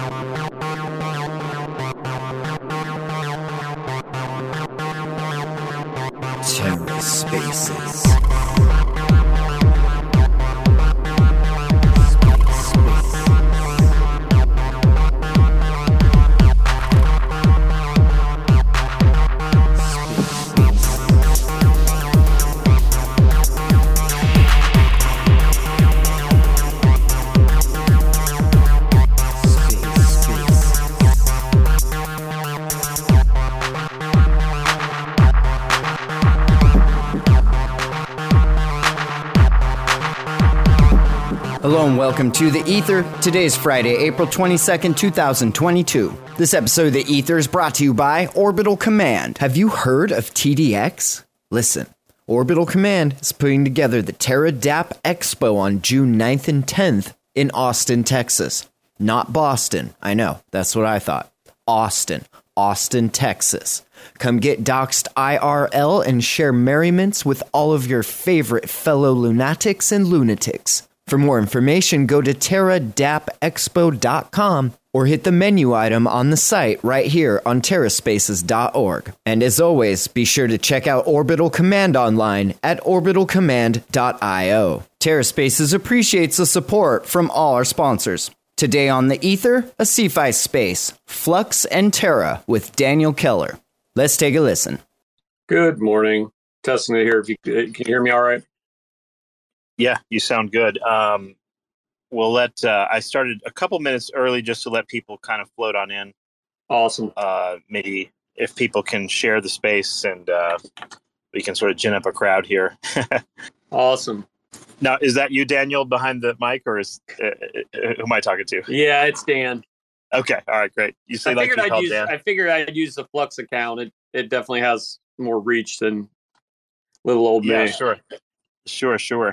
TerraSpaces. Hello and welcome to The Ether. Today is Friday, April 22nd, 2022. This episode of The Ether is brought to you by Orbital Command. Have you heard of TDX? Listen, Orbital Command is putting together the TerraDApp Expo on June 9th and 10th in Austin, Texas. Not Boston. I know, that's what I thought. Austin, Texas. Come get doxed IRL and share merriments with all of your favorite fellow lunatics and lunatics. For more information, go to terradappexpo.com or hit the menu item on the site right here on terraspaces.org. And as always, be sure to check out Orbital Command online at orbitalcommand.io. TerraSpaces appreciates the support from all our sponsors. Today on The Ether, a sci-fi space, Flux and Terra with Daniel Keller. Let's take a listen. Good morning. Testing it here. If you can hear me all right? Yeah, you sound good. We'll let, I started a couple minutes early just to let people kind of float on in. Awesome. Maybe if people can share the space and we can sort of gin up a crowd here. Awesome. Now, is that you, Daniel, behind the mic, or is who am I talking to? Yeah, it's Dan. Okay. All right, great. You say like you called Dan. I figured I'd use the Flux account. It definitely has more reach than little old me. Yeah, sure.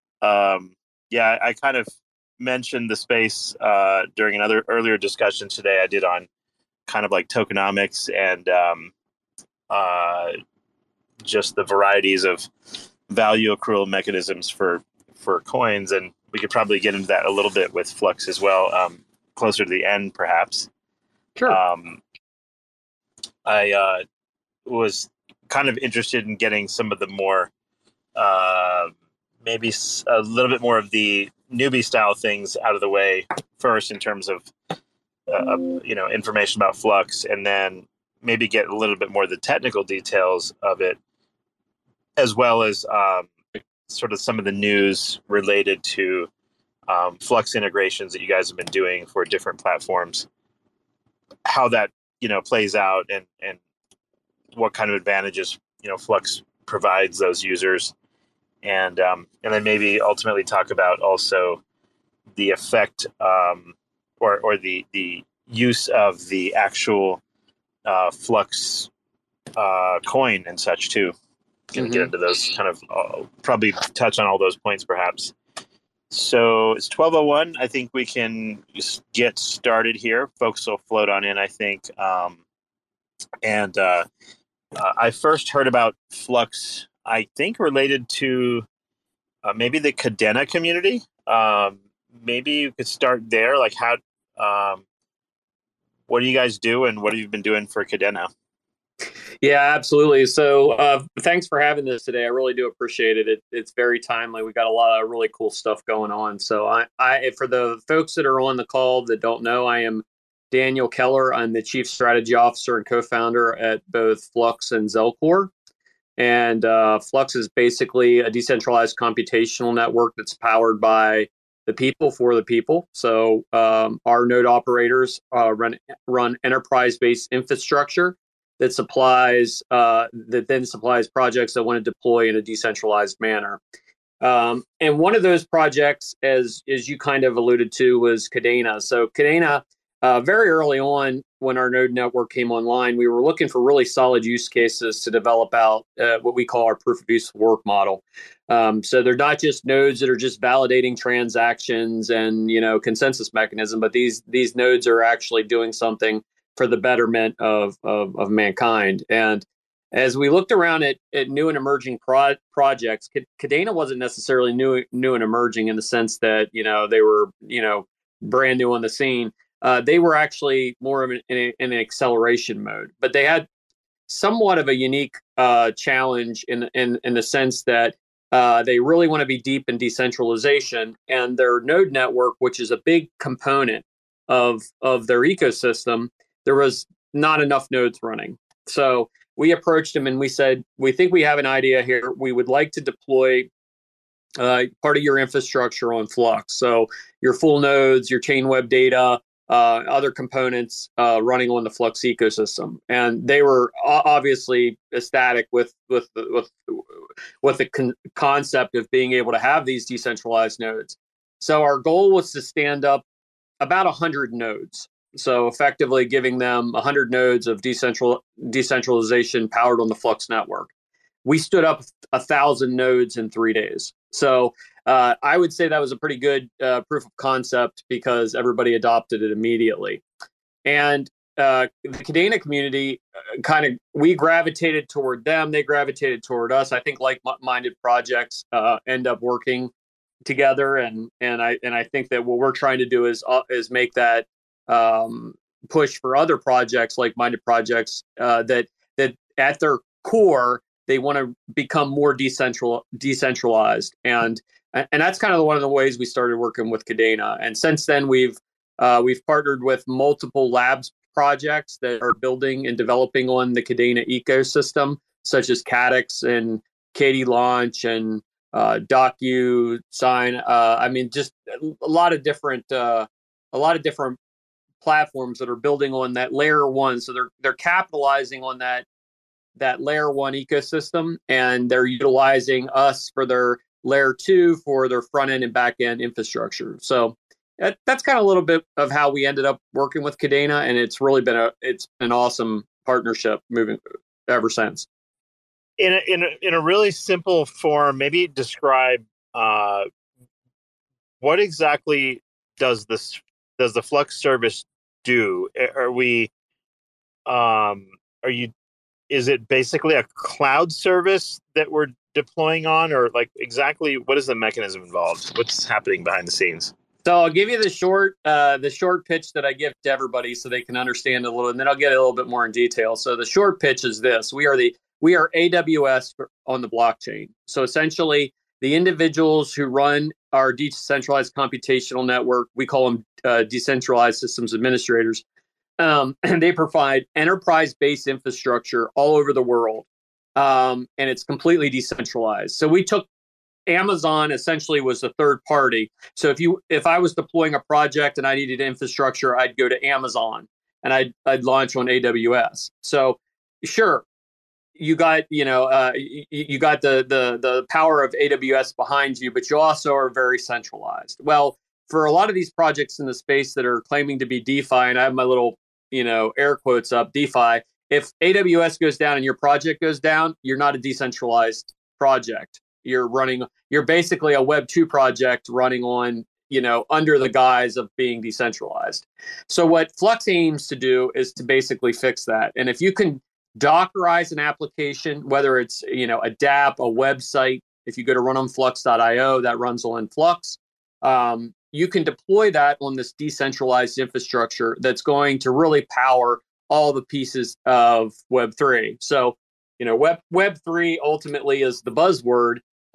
I kind of mentioned the space during another earlier discussion today I did on kind of like tokenomics and just the varieties of value accrual mechanisms for coins, and we could probably get into that a little bit with Flux as well, closer to the end perhaps. Sure. I was kind of interested in getting some of the more maybe a little bit more of the newbie style things out of the way first in terms of, information about Flux, and then maybe get a little bit more of the technical details of it, as well as sort of some of the news related to Flux integrations that you guys have been doing for different platforms, how that, plays out and what kind of advantages, Flux provides those users. And then maybe ultimately talk about also the effect or the use of the actual Flux coin and such too. Can get into those kind of probably touch on all those points perhaps. So it's 12:01. I think we can just get started here. Folks will float on in, I think. I first heard about Flux, I think, related to maybe the Kadena community. Maybe you could start there. Like, how? What do you guys do, and what have you been doing for Kadena? Yeah, absolutely. So, thanks for having this today. I really do appreciate it. It's very timely. We got a lot of really cool stuff going on. So, I for the folks that are on the call that don't know, I am Daniel Keller. I'm the Chief Strategy Officer and co-founder at both Flux and Zelcore. And Flux is basically a decentralized computational network that's powered by the people for the people. So our node operators run enterprise-based infrastructure that then supplies projects that want to deploy in a decentralized manner. And one of those projects, as you kind of alluded to, was Kadena. So Kadena, very early on, when our node network came online, we were looking for really solid use cases to develop out what we call our proof of use work model. So they're not just nodes that are just validating transactions and consensus mechanism, but these nodes are actually doing something for the betterment of mankind. And as we looked around at new and emerging projects, Kadena wasn't necessarily new and emerging in the sense that they were brand new on the scene. they were actually more of in an acceleration mode, but they had somewhat of a unique challenge in the sense that they really want to be deep in decentralization, and their node network, which is a big component of their ecosystem, there was not enough nodes running. So we approached them and we said, we think we have an idea here. We would like to deploy part of your infrastructure on Flux. So your full nodes, your chain web data, other components running on the Flux ecosystem, and they were obviously ecstatic with the concept of being able to have these decentralized nodes. So our goal was to stand up about 100 nodes. So effectively giving them 100 nodes of decentralization powered on the Flux network. We stood up 1,000 nodes in 3 days. So I would say that was a pretty good proof of concept because everybody adopted it immediately. And the Kadena community we gravitated toward them. They gravitated toward us. I think like-minded projects end up working together. And I think that what we're trying to do is make that push for other projects, like-minded projects that at their core, they want to become more decentralized, and that's kind of one of the ways we started working with Kadena. And since then, we've partnered with multiple labs projects that are building and developing on the Kadena ecosystem, such as Cadix and KD Launch and DocuSign. I mean, just a lot of different platforms that are building on that layer one. So they're capitalizing on that layer one ecosystem, and they're utilizing us for their layer two for their front end and back end infrastructure. So that's kind of a little bit of how we ended up working with Kadena, and it's really been an awesome partnership moving ever since. In a really simple form, maybe describe what exactly does the Flux service do? Is it basically a cloud service that we're deploying on, or like exactly what is the mechanism involved? What's happening behind the scenes? So I'll give you the short pitch that I give to everybody so they can understand a little, and then I'll get a little bit more in detail. So the short pitch is this: we are AWS on the blockchain. So essentially, the individuals who run our decentralized computational network, we call them decentralized systems administrators. And they provide enterprise-based infrastructure all over the world, and it's completely decentralized. So we took Amazon essentially was the third party. So if I was deploying a project and I needed infrastructure, I'd go to Amazon and I'd launch on AWS. So sure, you got you got the power of AWS behind you, but you also are very centralized. Well, for a lot of these projects in the space that are claiming to be DeFi, and I have my little air quotes up, DeFi, if AWS goes down and your project goes down, you're not a decentralized project. You're basically a Web 2 project running on, under the guise of being decentralized. So what Flux aims to do is to basically fix that. And if you can Dockerize an application, whether it's, a dApp, a website, if you go to runonflux.io, that runs on Flux. You can deploy that on this decentralized infrastructure that's going to really power all the pieces of Web3. So, Web3 ultimately is the buzzword.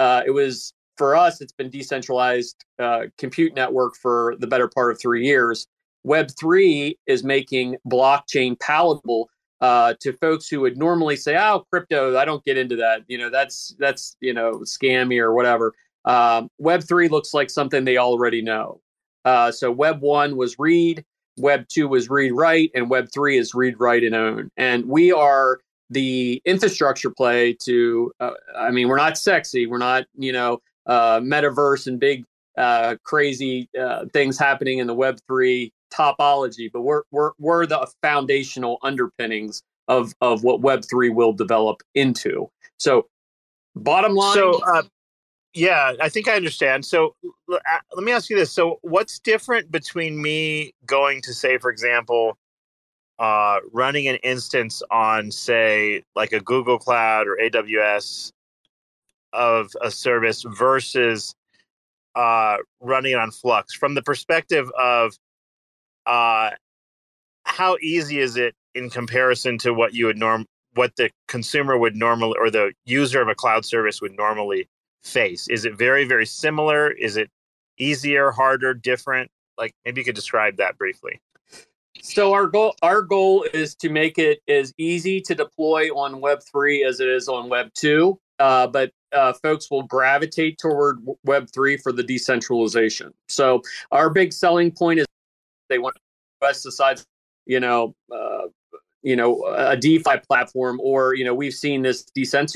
For us, it's been decentralized compute network for the better part of 3 years. Web3 is making blockchain palatable to folks who would normally say, "Oh, crypto, I don't get into that. That's scammy or whatever." Web3 looks like something they already know. So Web 1 was read, Web 2 was read write, and Web 3 is read write and own. And we are the infrastructure play to. We're not sexy. We're not metaverse and big crazy things happening in the Web3 topology, but we're the foundational underpinnings of what Web3 will develop into. So, bottom line. So, yeah, I think I understand. So, let me ask you this: so, what's different between me going to, say, for example, running an instance on, say, like a Google Cloud or AWS of a service versus running it on Flux, from the perspective of how easy is it in comparison to what you would what the consumer would normally, or the user of a cloud service would normally face? Is it very, very similar? Is it easier, harder, different? Like, maybe you could describe that briefly. So our goal is to make it as easy to deploy on Web3 as it is on Web2. But folks will gravitate toward Web3 for the decentralization. So our big selling point is they want pesticides, a DeFi platform, or we've seen this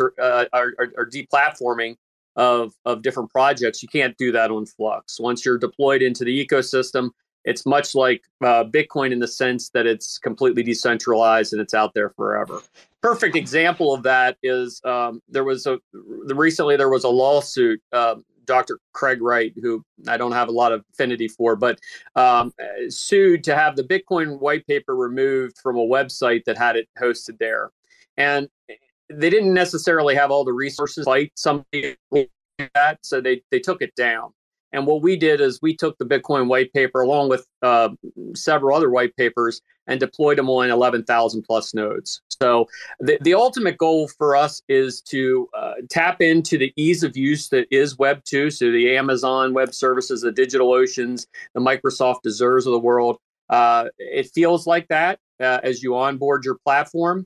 or deplatforming of different projects. You can't do that on Flux. Once you're deployed into the ecosystem, it's much like Bitcoin in the sense that it's completely decentralized and it's out there forever. Perfect example of that is recently there was a lawsuit. Dr. Craig Wright, who I don't have a lot of affinity for, but sued to have the Bitcoin white paper removed from a website that had it hosted there. And they didn't necessarily have all the resources to fight somebody like that, so they took it down. And what we did is we took the Bitcoin white paper along with several other white papers and deployed them on 11,000 plus nodes. So the ultimate goal for us is to tap into the ease of use that is Web2. So the Amazon Web Services, the DigitalOceans, the Microsoft Azures of the world. It feels like that as you onboard your platform.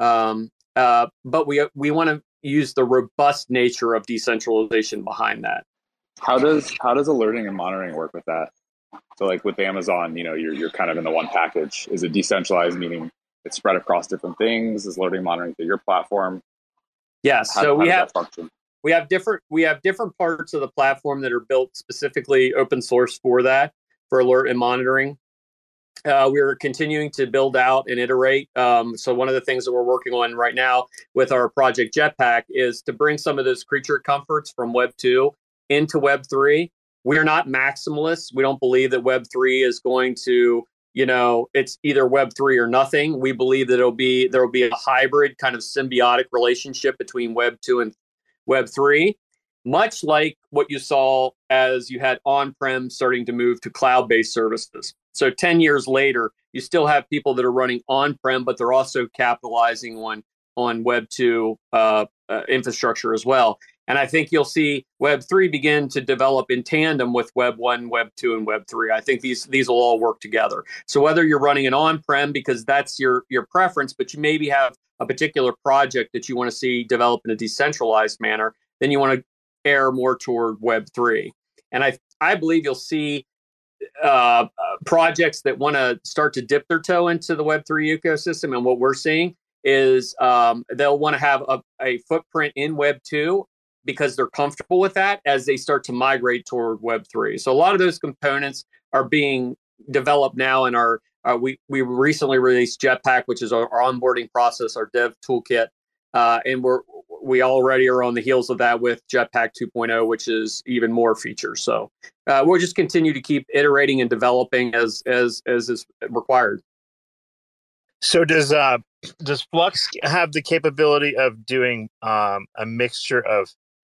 But we want to use the robust nature of decentralization behind that. How does alerting and monitoring work with that? So like with Amazon, you're kind of in the one package. Is it decentralized, meaning it's spread across different things? Is alerting monitoring through your platform? Yes. So we have different parts of the platform that are built specifically open source for that, for alert and monitoring. We're continuing to build out and iterate. So one of the things that we're working on right now with our project Jetpack is to bring some of those creature comforts from Web 2 into Web3. We're not maximalists. We don't believe that Web3 is going to, it's either Web3 or nothing. We believe that there will be a hybrid kind of symbiotic relationship between Web2 and Web3, much like what you saw as you had on-prem starting to move to cloud-based services. So 10 years later, you still have people that are running on-prem, but they're also capitalizing on Web2 infrastructure as well. And I think you'll see Web3 begin to develop in tandem with Web 1, Web 2, and Web 3. I think these will all work together. So whether you're running an on-prem because that's your preference, but you maybe have a particular project that you want to see develop in a decentralized manner, then you want to err more toward Web 3. And I believe you'll see projects that want to start to dip their toe into the Web 3 ecosystem. And what we're seeing is they'll want to have a footprint in Web 2 because they're comfortable with that as they start to migrate toward Web3. So a lot of those components are being developed now in our, we recently released Jetpack, which is our onboarding process, our dev toolkit. And we already are on the heels of that with Jetpack 2.0, which is even more features. So we'll just continue to keep iterating and developing as is required. So does Flux have the capability of doing a mixture of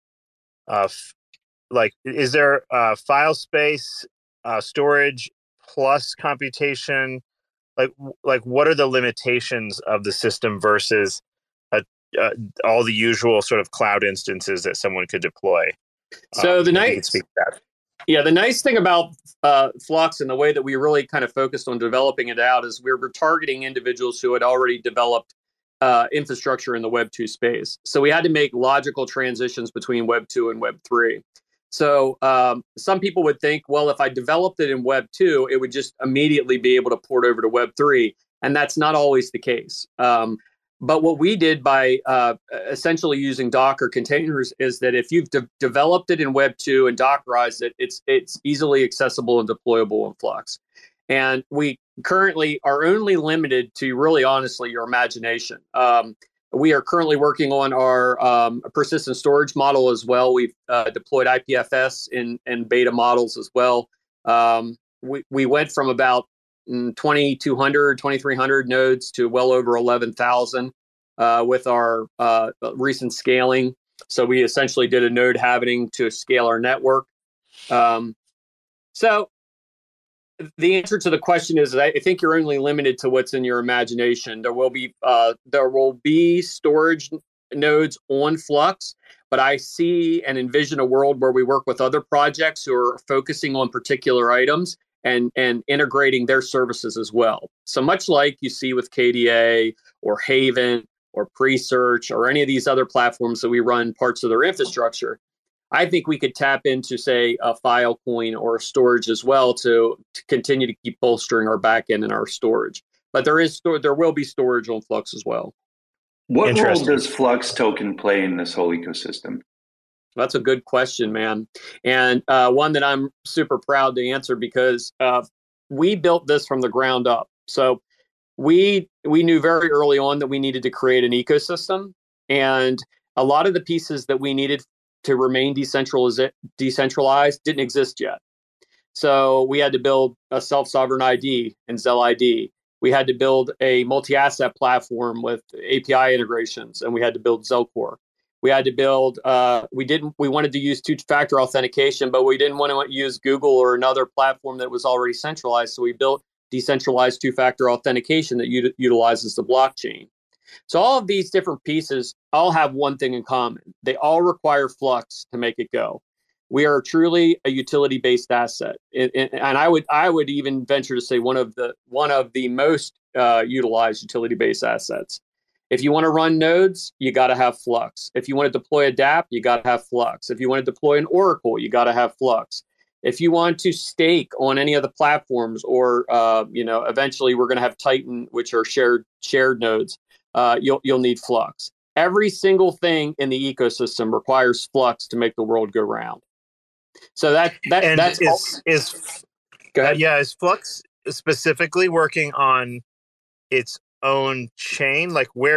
like, is there file space, storage plus computation? Like what are the limitations of the system versus all the usual sort of cloud instances that someone could deploy? So the nice thing about Flux and the way that we really kind of focused on developing it out is we were targeting individuals who had already developed infrastructure in the Web 2 space. So we had to make logical transitions between Web 2 and Web 3. So some people would think, well, if I developed it in Web 2, it would just immediately be able to port over to Web 3. And that's not always the case. But what we did by essentially using Docker containers is that if you've developed it in Web 2 and Dockerized it, it's easily accessible and deployable in Flux. And we currently are only limited to, really honestly, your imagination. We are currently working on our persistent storage model as well. We've deployed IPFS in beta models as well. We went from about 2,200, 2,300 nodes to well over 11,000 with our recent scaling. So we essentially did a node halvening to scale our network. So the answer to the question is I think you're only limited to what's in your imagination. There will be storage nodes on Flux, but I see and envision a world where we work with other projects who are focusing on particular items and integrating their services as well. So much like you see with KDA or Haven or Presearch or any of these other platforms that we run parts of their infrastructure, I think we could tap into, say, a Filecoin or storage as well to continue to keep bolstering our backend and our storage. But there will be storage on Flux as well. What role does Flux token play in this whole ecosystem? That's a good question, man. And one that I'm super proud to answer because we built this from the ground up. So we knew very early on that we needed to create an ecosystem. And a lot of the pieces that we needed to remain decentralized didn't exist yet. So we had to build a self-sovereign ID and Zell ID. We had to build a multi-asset platform with API integrations, and we had to build Zelcore. We had to build, we wanted to use two-factor authentication, but we didn't want to use Google or another platform that was already centralized. So we built decentralized two-factor authentication that utilizes the blockchain. So all of these different pieces all have one thing in common. They all require Flux to make it go. We are truly a utility-based asset, and I would even venture to say one of the most utilized utility-based assets. If you want to run nodes, you got to have Flux. If you want to deploy a DApp, you got to have Flux. If you want to deploy an Oracle, you got to have Flux. If you want to stake on any of the platforms, or eventually we're going to have Titan, which are shared nodes, you'll need Flux. Every single thing in the ecosystem requires Flux to make the world go round. So that's go ahead. Is Flux specifically working on its own chain? Like where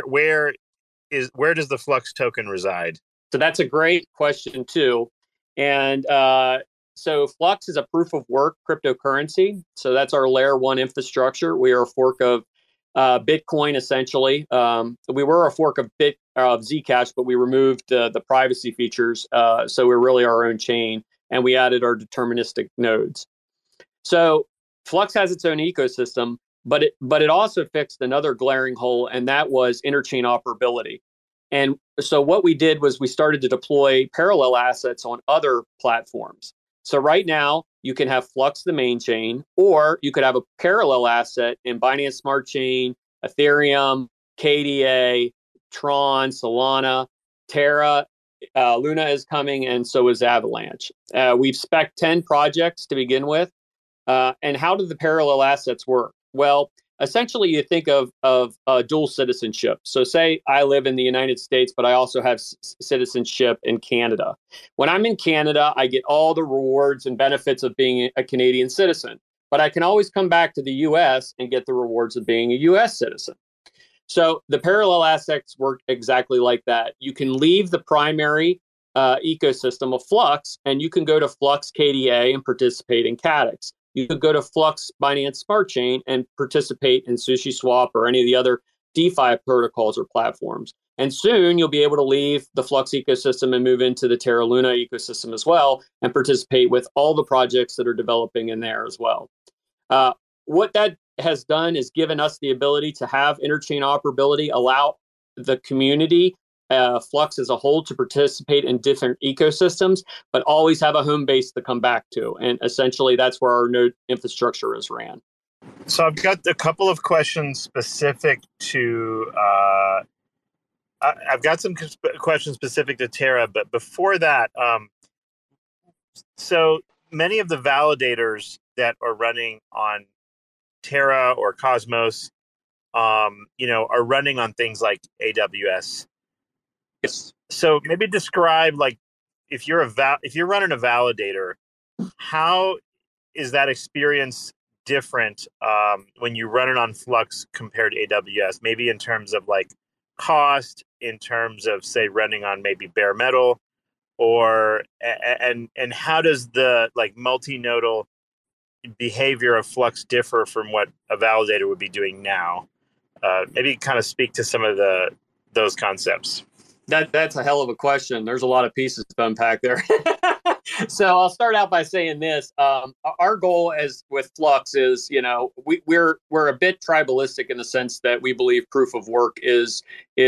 does the Flux token reside? So that's a great question too. And so Flux is a proof of work cryptocurrency. So that's our layer 1 infrastructure. We are a fork of Bitcoin, essentially. We were a fork of Zcash, but we removed the privacy features. So we're really our own chain, and we added our deterministic nodes. So Flux has its own ecosystem, but it also fixed another glaring hole, and that was interchain operability. And so what we did was we started to deploy parallel assets on other platforms. So right now, you can have Flux, the main chain, or you could have a parallel asset in Binance Smart Chain, Ethereum, KDA, Tron, Solana, Terra. Luna is coming, and so is Avalanche. We've spec'd 10 projects to begin with. And how do the parallel assets work? Well, essentially, you think of dual citizenship. So say I live in the United States, but I also have citizenship in Canada. When I'm in Canada, I get all the rewards and benefits of being a Canadian citizen. But I can always come back to the U.S. and get the rewards of being a U.S. citizen. So the parallel assets work exactly like that. You can leave the primary ecosystem of Flux, and you can go to Flux KDA and participate in Cadix. You could go to Flux Binance Smart Chain and participate in SushiSwap or any of the other DeFi protocols or platforms. And soon you'll be able to leave the Flux ecosystem and move into the Terra Luna ecosystem as well and participate with all the projects that are developing in there as well. What that has done is given us the ability to have interchain operability, allow the community, Flux as a whole, to participate in different ecosystems, but always have a home base to come back to. And essentially, that's where our node infrastructure is ran. So I've got a couple of questions specific to, I've got some questions specific to Terra, but before that, so many of the validators that are running on Terra or Cosmos, are running on things like AWS. Yes. So maybe describe, like, if you're running a validator, how is that experience different when you run it on Flux compared to AWS? Maybe in terms of like cost, in terms of say running on maybe bare metal, or and how does the like multinodal behavior of Flux differ from what a validator would be doing now? Maybe kind of speak to some of those concepts. That's a hell of a question. There's a lot of pieces to unpack there. So I'll start out by saying this. Our goal as with Flux is, we're a bit tribalistic in the sense that we believe proof of work is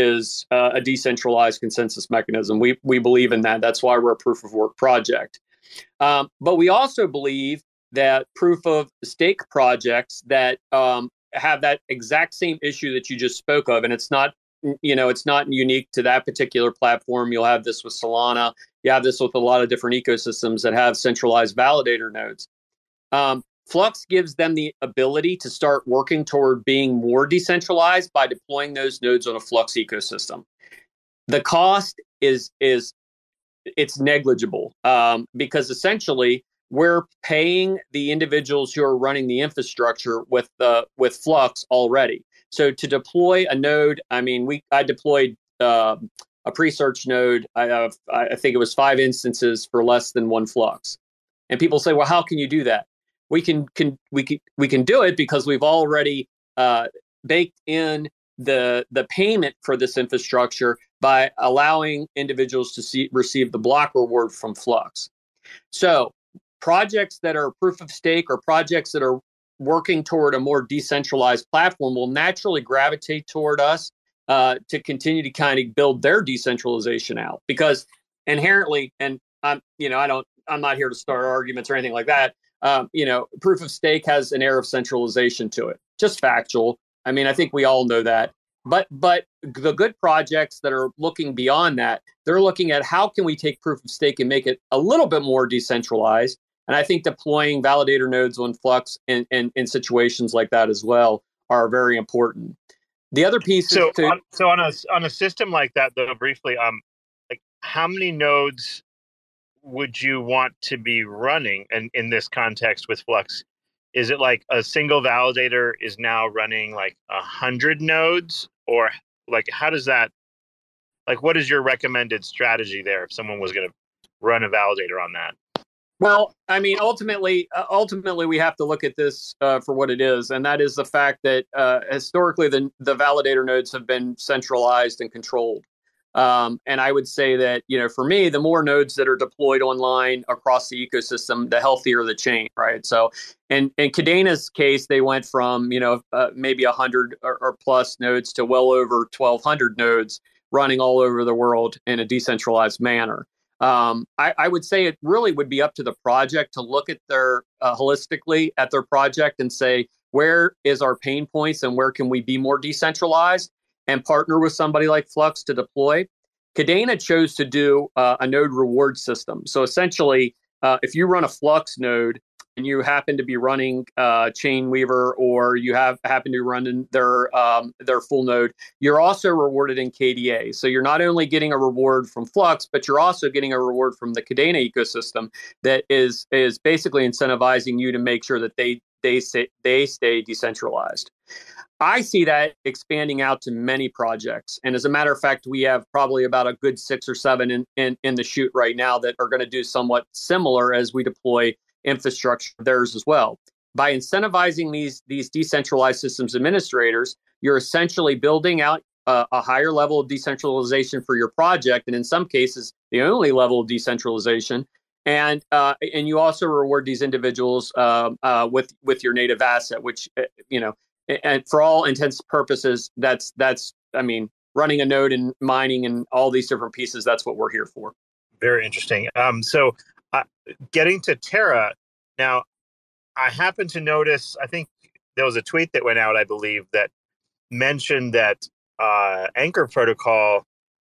a decentralized consensus mechanism. We believe in that. That's why we're a proof of work project. But we also believe that proof of stake projects that have that exact same issue that you just spoke of, and it's not unique to that particular platform. You'll have this with Solana. You have this with a lot of different ecosystems that have centralized validator nodes. Flux gives them the ability to start working toward being more decentralized by deploying those nodes on a Flux ecosystem. The cost is it's negligible because essentially we're paying the individuals who are running the infrastructure with Flux already. So to deploy a node, I deployed a pre-search node. I think it was 5 instances for less than 1 Flux. And people say, well, how can you do that? We can do it because we've already baked in the payment for this infrastructure by allowing individuals to receive the block reward from Flux. So projects that are proof of stake or projects that are working toward a more decentralized platform will naturally gravitate toward us to continue to kind of build their decentralization out, because inherently, and I'm not here to start arguments or anything like that. Proof of stake has an air of centralization to it, just factual. I think we all know that. But the good projects that are looking beyond that, they're looking at how can we take proof of stake and make it a little bit more decentralized. And I think deploying validator nodes on Flux in situations like that as well are very important. The other piece is on a system like that, though, briefly, like how many nodes would you want to be running? And in this context with Flux, is it like a single validator is now running like 100 nodes, or like how does that? Like, what is your recommended strategy there if someone was going to run a validator on that? Well, ultimately, we have to look at this for what it is, and that is the fact that historically the validator nodes have been centralized and controlled. And I would say that, for me, the more nodes that are deployed online across the ecosystem, the healthier the chain, right? So in Kadena's case, they went from, maybe 100 or plus nodes to well over 1,200 nodes running all over the world in a decentralized manner. I would say it really would be up to the project to look at their holistically at their project and say, where is our pain points and where can we be more decentralized, and partner with somebody like Flux to deploy. Kadena chose to do a node reward system. So essentially, if you run a Flux node and you happen to be running Chainweaver, or you happen to run in their full node, you're also rewarded in KDA. So you're not only getting a reward from Flux, but you're also getting a reward from the Kadena ecosystem that is basically incentivizing you to make sure that they stay decentralized. I see that expanding out to many projects. And as a matter of fact, we have probably about a good 6 or 7 in the chute right now that are going to do somewhat similar as we deploy infrastructure theirs as well. By incentivizing these decentralized systems administrators, you're essentially building out a higher level of decentralization for your project, and in some cases, the only level of decentralization. And you also reward these individuals with your native asset, which and for all intents and purposes, that's running a node and mining and all these different pieces. That's what we're here for. Very interesting. So getting to Terra now, I happened to notice, I think there was a tweet that went out, I believe, that mentioned that Anchor Protocol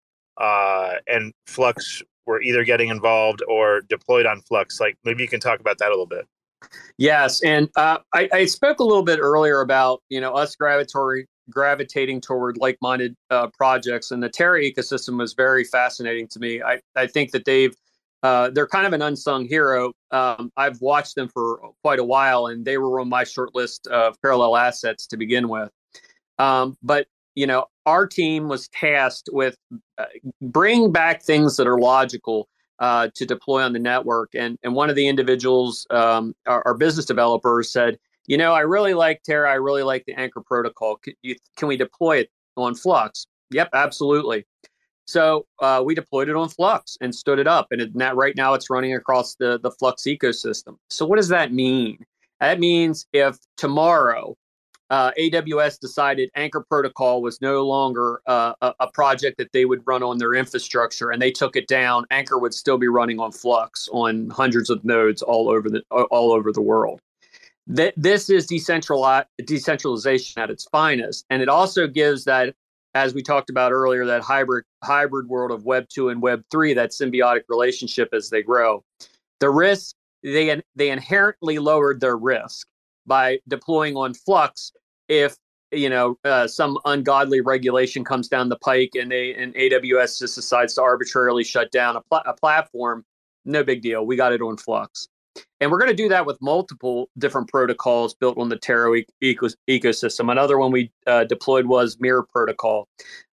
and Flux were either getting involved or deployed on Flux. Like, maybe you can talk about that a little bit. Yes, and I spoke a little bit earlier about us gravitating toward like-minded projects, and the Terra ecosystem was very fascinating to me. I think that they're kind of an unsung hero. I've watched them for quite a while, and they were on my short list of parallel assets to begin with. But our team was tasked with bringing back things that are logical to deploy on the network. And one of the individuals, our business developers, said, I really like Terra. I really like the Anchor Protocol. Can we deploy it on Flux? Yep, absolutely. So we deployed it on Flux and stood it up. And right now it's running across the Flux ecosystem. So what does that mean? That means if tomorrow AWS decided Anchor Protocol was no longer a project that they would run on their infrastructure and they took it down, Anchor would still be running on Flux on hundreds of nodes all over the world. This is decentralization at its finest. And it also gives that, as we talked about earlier, that hybrid world of Web 2 and Web 3, that symbiotic relationship as they grow. The risk, they inherently lowered their risk by deploying on Flux. If some ungodly regulation comes down the pike and AWS just decides to arbitrarily shut down a platform, no big deal. We got it on Flux. And we're going to do that with multiple different protocols built on the Taro ecosystem. Another one we deployed was Mirror Protocol.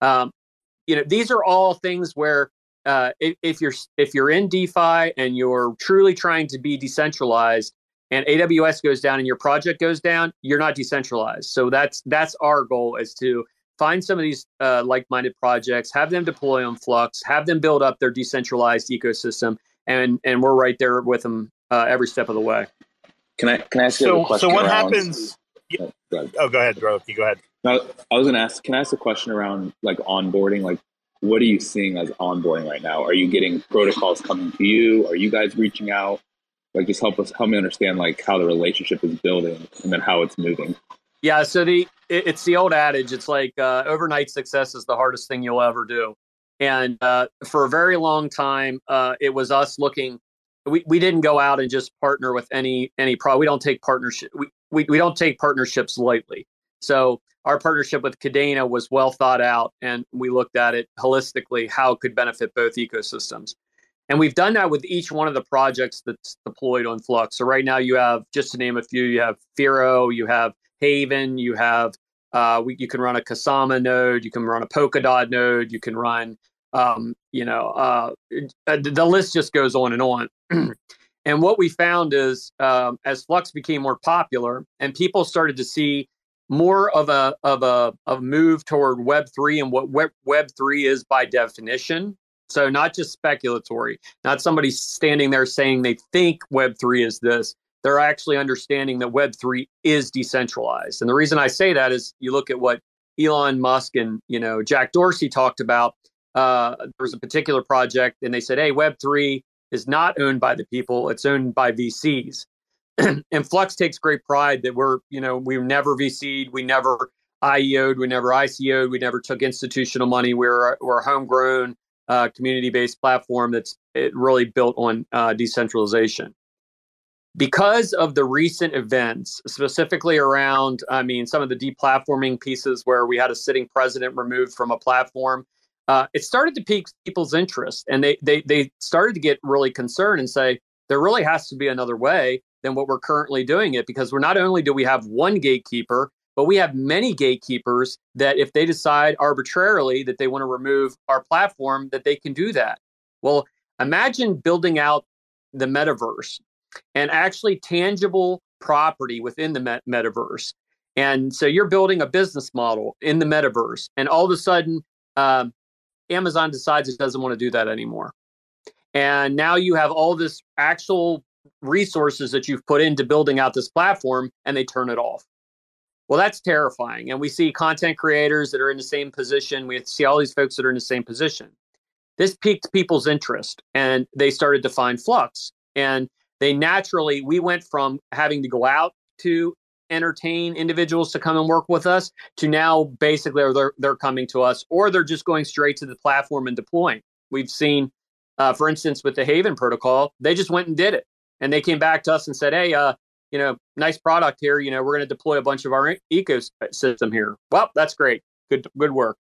These are all things where if you're in DeFi and you're truly trying to be decentralized, and AWS goes down and your project goes down, you're not decentralized. So that's our goal, is to find some of these like-minded projects, have them deploy on Flux, have them build up their decentralized ecosystem, and we're right there with them every step of the way. Can I ask you a question? So what happens? Go ahead. Oh, go ahead, Roki. Go ahead. No, I was going to ask. Can I ask a question around like onboarding? Like, what are you seeing as onboarding right now? Are you getting protocols coming to you? Are you guys reaching out? Like, just help me understand like how the relationship is building and then how it's moving. Yeah, so it's the old adage. It's like overnight success is the hardest thing you'll ever do. And for a very long time, it was us looking. We didn't go out and just partner with any pro. We don't take partnership. We don't take partnerships lightly. So our partnership with Kadena was well thought out, and we looked at it holistically, how it could benefit both ecosystems. And we've done that with each one of the projects that's deployed on Flux. So right now you have, just to name a few, you have Firo, you have Haven, you have you can run a Kasama node, you can run a Polkadot node, you can run the list just goes on and on. And what we found is as Flux became more popular and people started to see more of a move toward Web3 and what Web3 is by definition. So not just speculatory, not somebody standing there saying they think Web3 is this. They're actually understanding that Web3 is decentralized. And the reason I say that is you look at what Elon Musk and Jack Dorsey talked about. There was a particular project and they said, hey, Web3 is not owned by the people. It's owned by VCs. And Flux takes great pride that we've never VC'd. We never IEO'd. We never ICO'd. We never took institutional money. We're a homegrown community-based platform that's really built on decentralization. Because of the recent events, specifically around, some of the deplatforming pieces where we had a sitting president removed from a platform, it started to pique people's interest, and they started to get really concerned and say, there really has to be another way than what we're currently doing it, because we're not only do we have one gatekeeper, but we have many gatekeepers that if they decide arbitrarily that they want to remove our platform, that they can do that. Well, imagine building out the metaverse and actually tangible property within the metaverse. And so you're building a business model in the metaverse, and all of a sudden, Amazon decides it doesn't want to do that anymore. And now you have all this actual resources that you've put into building out this platform, and they turn it off. Well, that's terrifying. And we see content creators that are in the same position. We see all these folks that are in the same position. This piqued people's interest, and they started to find Flux. And we went from having to go out to entertain individuals to come and work with us to now basically they're coming to us, or they're just going straight to the platform and deploying. We've seen, for instance, with the Haven protocol, they just went and did it. And they came back to us and said, hey, nice product here. We're going to deploy a bunch of our ecosystem here. Well, that's great. Good work.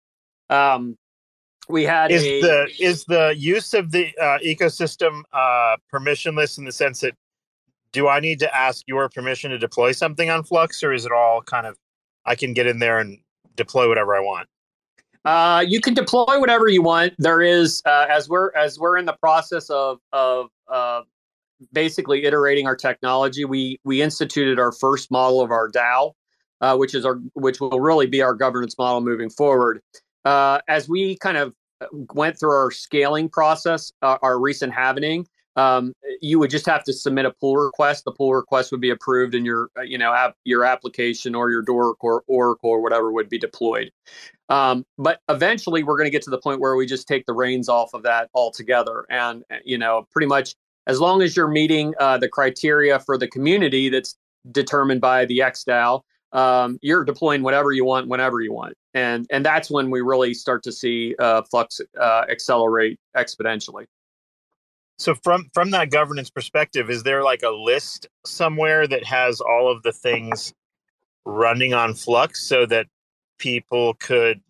We had is the use of the ecosystem permissionless in the sense that, do I need to ask your permission to deploy something on Flux, or is it all kind of I can get in there and deploy whatever I want? You can deploy whatever you want. There is as we're in the process of basically iterating our technology, we instituted our first model of our DAO, which will really be our governance model moving forward. As we kind of went through our scaling process, our recent halvening, you would just have to submit a pull request. The pull request would be approved, and your your application or your Oracle or whatever would be deployed. But eventually, we're going to get to the point where we just take the reins off of that altogether, and pretty much as long as you're meeting the criteria for the community that's determined by the XDAO, you're deploying whatever you want, whenever you want. And that's when we really start to see Flux accelerate exponentially. So from that governance perspective, is there like a list somewhere that has all of the things running on Flux so that people could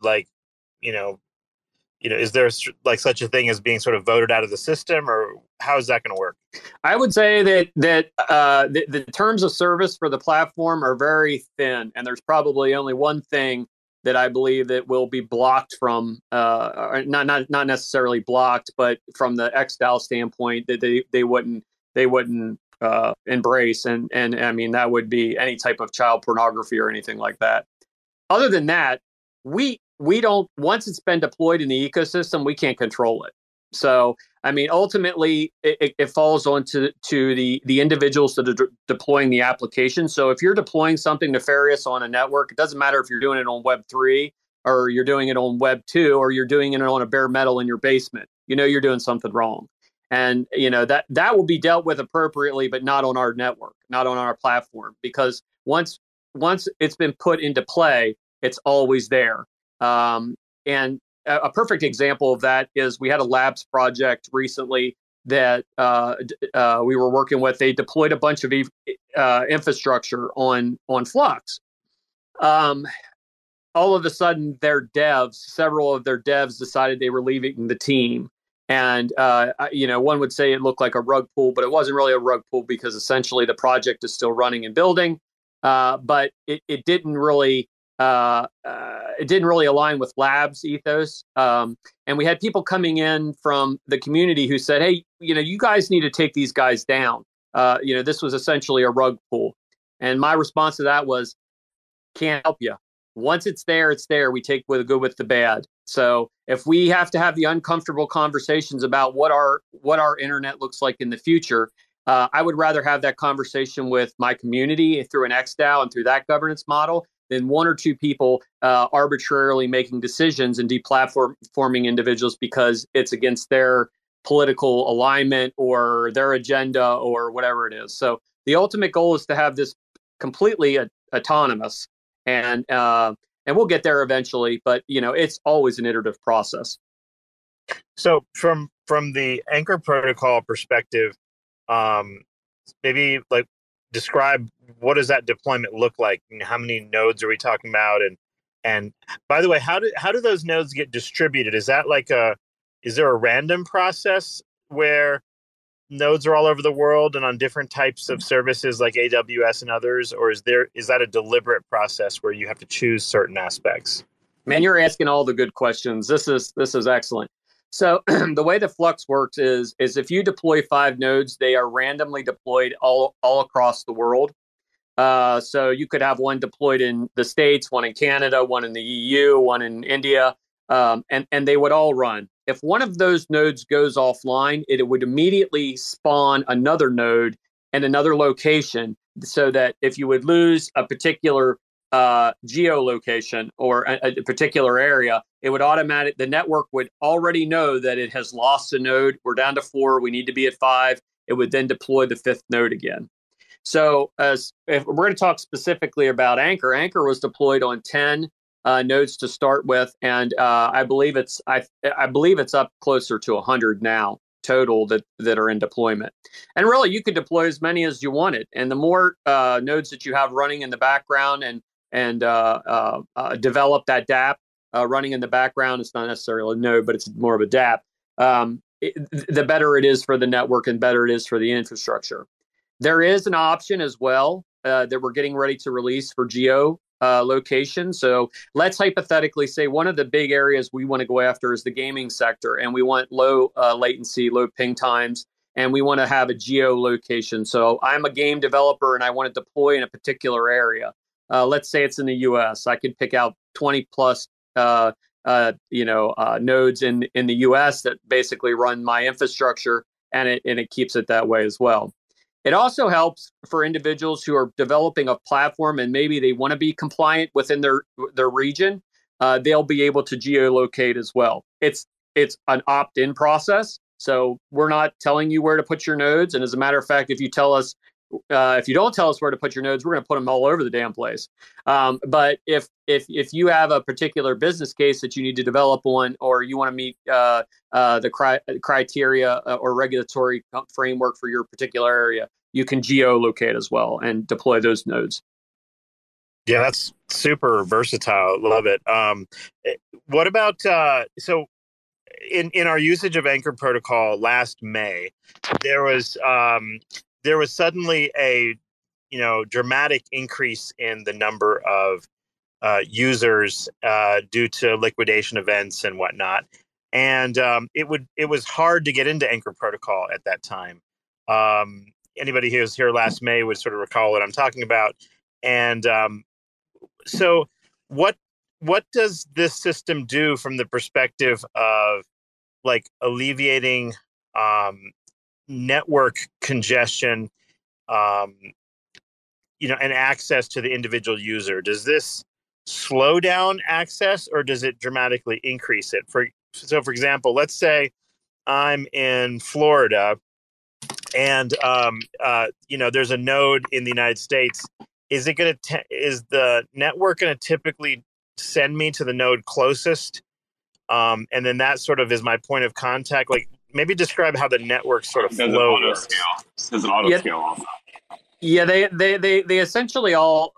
is there like such a thing as being sort of voted out of the system, or how is that going to work? I would say that the terms of service for the platform are very thin, and there's probably only one thing that I believe that will be blocked from, not necessarily blocked, but from the XDAO standpoint that they wouldn't embrace, and I mean that would be any type of child pornography or anything like that. Other than that, we don't, once it's been deployed in the ecosystem, we can't control it. So, I mean, ultimately, it falls onto the individuals that are deploying the application. So if you're deploying something nefarious on a network, it doesn't matter if you're doing it on Web3 or you're doing it on Web2 or you're doing it on a bare metal in your basement. You're doing something wrong. And, that will be dealt with appropriately, but not on our network, not on our platform, because once it's been put into play, it's always there. And a perfect example of that is we had a labs project recently that we were working with. They deployed a bunch of infrastructure on Flux. All of a sudden, several of their devs decided they were leaving the team. And, one would say it looked like a rug pull, but it wasn't really a rug pull because essentially the project is still running and building. But it didn't really align with Labs ethos. And we had people coming in from the community who said, hey, you guys need to take these guys down. This was essentially a rug pull. And my response to that was, can't help you. Once it's there, it's there. We take the good with the bad. So if we have to have the uncomfortable conversations about what our internet looks like in the future, I would rather have that conversation with my community through an XDAO and through that governance model than one or two people arbitrarily making decisions and deplatforming individuals because it's against their political alignment or their agenda or whatever it is. So the ultimate goal is to have this completely autonomous, and we'll get there eventually. But it's always an iterative process. So from the Anchor protocol perspective, maybe describe what does that deployment look like? How many nodes are we talking about? And by the way, how do those nodes get distributed? Is that is there a random process where nodes are all over the world and on different types of services like AWS and others, or is that a deliberate process where you have to choose certain aspects? Man, you're asking all the good questions. This is excellent. So the way the Flux works is if you deploy 5 nodes, they are randomly deployed all across the world. So you could have one deployed in the States, one in Canada, one in the EU, one in India, and they would all run. If one of those nodes goes offline, it would immediately spawn another node in another location, so that if you would lose a particular geolocation or a particular area, it would the network would already know that it has lost a node. We're down to 4. We need to be at 5. It would then deploy the 5th node again. So if we're going to talk specifically about Anchor was deployed on 10 nodes to start with, and I believe it's up closer to 100 now total that are in deployment. And really, you could deploy as many as you wanted, and the more nodes that you have running in the background and develop that DApp running in the background. It's not necessarily a node, but it's more of a DApp. The better it is for the network and better it is for the infrastructure. There is an option as well that we're getting ready to release for geo location. So let's hypothetically say one of the big areas we want to go after is the gaming sector, and we want low latency, low ping times, and we want to have a geolocation. So I'm a game developer and I want to deploy in a particular area. Let's say it's in the US. I could pick out 20 plus nodes in the U.S. that basically run my infrastructure, and it keeps it that way as well. It also helps for individuals who are developing a platform and maybe they want to be compliant within their region. They'll be able to geolocate as well. It's an opt-in process, so we're not telling you where to put your nodes. And as a matter of fact, if you don't tell us where to put your nodes, we're going to put them all over the damn place. But if you have a particular business case that you need to develop on, or you want to meet the criteria or regulatory framework for your particular area, you can geolocate as well and deploy those nodes. Yeah, that's super versatile. Love it. What about so in our usage of Anchor Protocol last May, there was suddenly a dramatic increase in the number of users due to liquidation events and whatnot, and it was hard to get into Anchor Protocol at that time. Anybody who was here last May would sort of recall what I'm talking about. And so what does this system do from the perspective of like alleviating network congestion, and access to the individual user? Does this slow down access or does it dramatically increase it? For example, let's say I'm in Florida and there's a node in the United States. Is the network going to typically send me to the node closest? And then that sort of is my point of contact. Like, maybe describe how the network sort of flow works. Does it auto scale also? Yeah, they essentially all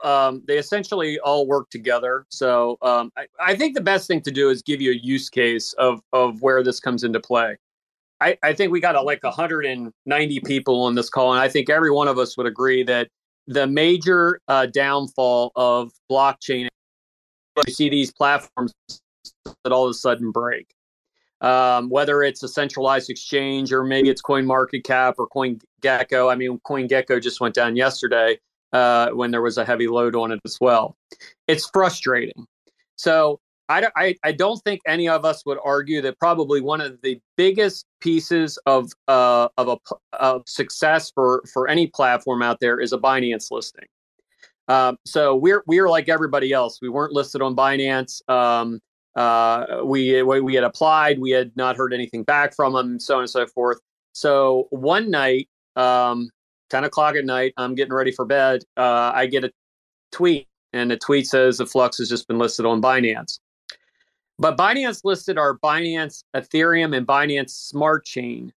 work together. So I think the best thing to do is give you a use case of where this comes into play. I think we got like 190 people on this call, and I think every one of us would agree that the major downfall of blockchain, you see these platforms that all of a sudden break. Whether it's a centralized exchange or maybe it's CoinMarketCap or CoinGecko. I mean, CoinGecko just went down yesterday when there was a heavy load on it as well. It's frustrating. So I don't think any of us would argue that probably one of the biggest pieces of success for any platform out there is a Binance listing. So we're like everybody else. We weren't listed on Binance. We had applied. We had not heard anything back from them, so on and so forth. So one night, 10 o'clock at night, I'm getting ready for bed. I get a tweet, and the tweet says the Flux has just been listed on Binance. But Binance listed our Binance Ethereum and Binance Smart Chain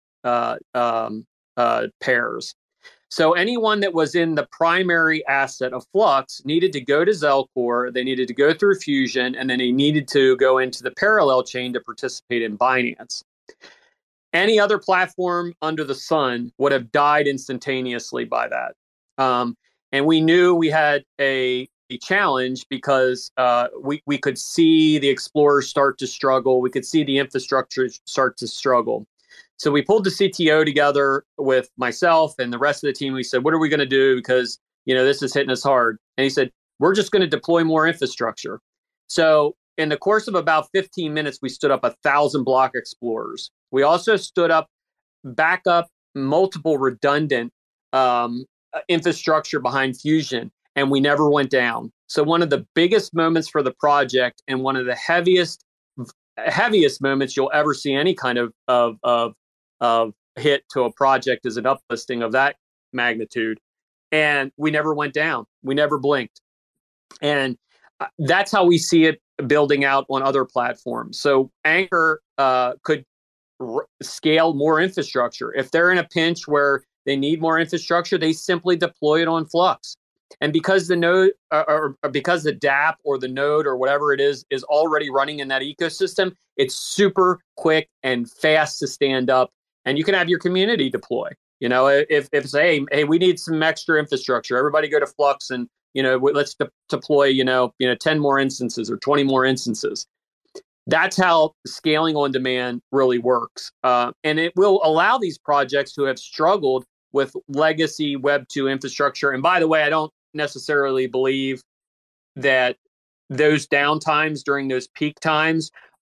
pairs. So anyone that was in the primary asset of Flux needed to go to Zelcore, they needed to go through Fusion, and then they needed to go into the parallel chain to participate in Binance. Any other platform under the sun would have died instantaneously by that. And we knew we had a challenge because we could see the explorers start to struggle. We could see the infrastructure start to struggle. So we pulled the CTO together with myself and the rest of the team. We said, what are we going to do? Because, this is hitting us hard. And he said, we're just going to deploy more infrastructure. So in the course of about 15 minutes, we stood up 1,000 block explorers. We also stood up backup, multiple redundant infrastructure behind Fusion, and we never went down. So one of the biggest moments for the project and one of the heaviest moments you'll ever see any kind of hit to a project is an uplisting of that magnitude. And we never went down. We never blinked. And that's how we see it building out on other platforms. So Anchor could scale more infrastructure. If they're in a pinch where they need more infrastructure, they simply deploy it on Flux. And because the node or because the dApp or the node or whatever it is already running in that ecosystem, it's super quick and fast to stand up. And you can have your community deploy. If say, hey, we need some extra infrastructure, everybody go to Flux and let's deploy 10 more instances or 20 more instances. That's how scaling on demand really works, and it will allow these projects who have struggled with legacy Web 2 infrastructure. And by the way, I don't necessarily believe that those downtimes during those peak times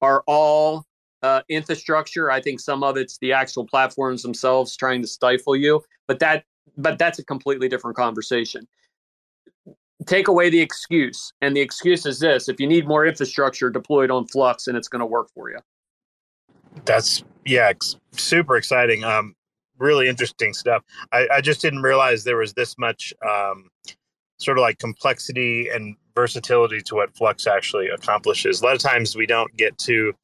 are all infrastructure. I think some of it's the actual platforms themselves trying to stifle you, but that's a completely different conversation. Take away the excuse, and the excuse is this: if you need more infrastructure, deploy it on Flux, and it's going to work for you. That's super exciting. Really interesting stuff. I just didn't realize there was this much sort of like complexity and versatility to what Flux actually accomplishes. A lot of times we don't get to,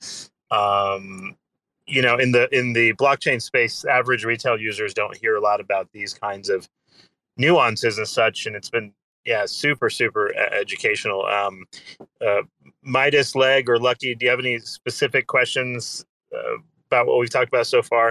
in the blockchain space, average retail users don't hear a lot about these kinds of nuances and such. And it's been, super, super educational. Midas, Leg, or Lucky, do you have any specific questions about what we've talked about so far?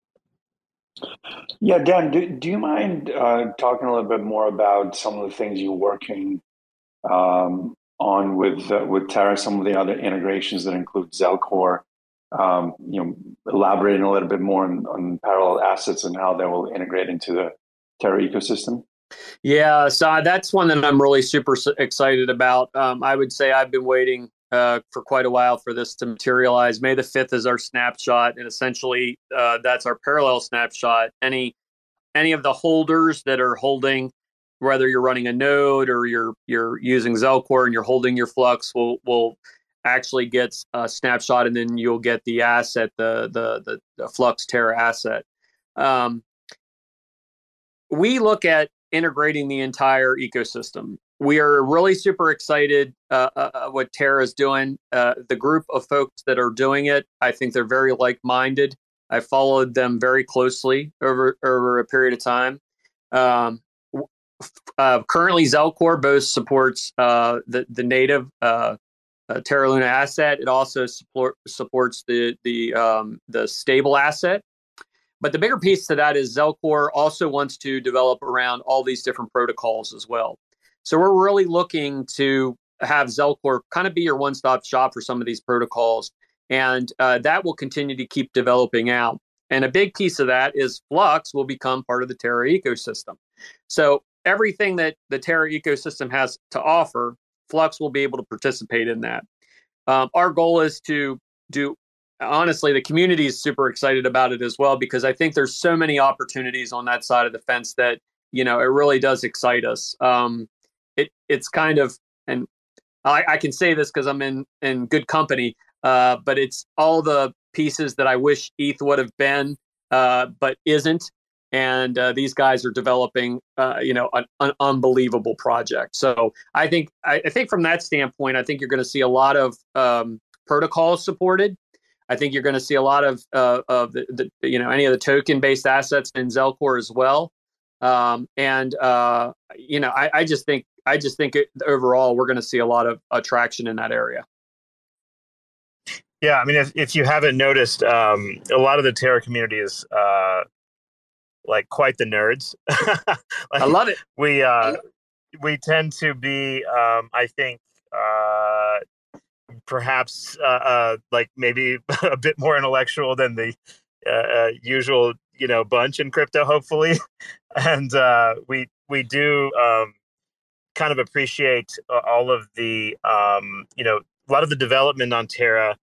Yeah, Dan, do you mind talking a little bit more about some of the things you're working on with Terra, some of the other integrations that include Zelcore, elaborating a little bit more on parallel assets and how they will integrate into the Terra ecosystem? Yeah, so that's one that I'm really super excited about. I would say I've been waiting for quite a while for this to materialize. May the 5th is our snapshot, and essentially that's our parallel snapshot. Any of the holders that are holding, whether you're running a node or you're using Zelcore and you're holding your Flux, will actually get a snapshot, and then you'll get the asset, the Flux Terra asset. We look at integrating the entire ecosystem. We are really super excited what Terra is doing. The group of folks that are doing it, I think they're very like-minded. I followed them very closely over a period of time. Currently, Zelcore both supports the native Terra Luna asset. It also supports the stable asset. But the bigger piece to that is Zelcore also wants to develop around all these different protocols as well. So we're really looking to have Zelcore kind of be your one-stop shop for some of these protocols. And that will continue to keep developing out. And a big piece of that is Flux will become part of the Terra ecosystem. So everything that the Terra ecosystem has to offer, Flux will be able to participate in that. Our goal is to do, honestly, the community is super excited about it as well, because I think there's so many opportunities on that side of the fence that, it really does excite us. It's kind of, and I can say this because I'm in good company, but it's all the pieces that I wish ETH would have been, but isn't. And these guys are developing, an unbelievable project. So I think from that standpoint, I think you're going to see a lot of protocols supported. I think you're going to see a lot of the any of the token-based assets in Zelcore as well. I just think overall we're going to see a lot of attraction in that area. Yeah, I mean, if you haven't noticed, a lot of the Terra community is like quite the nerds. I love it. We tend to be, I think, perhaps like maybe a bit more intellectual than the usual, bunch in crypto, hopefully. And we do kind of appreciate all of the, a lot of the development on Terra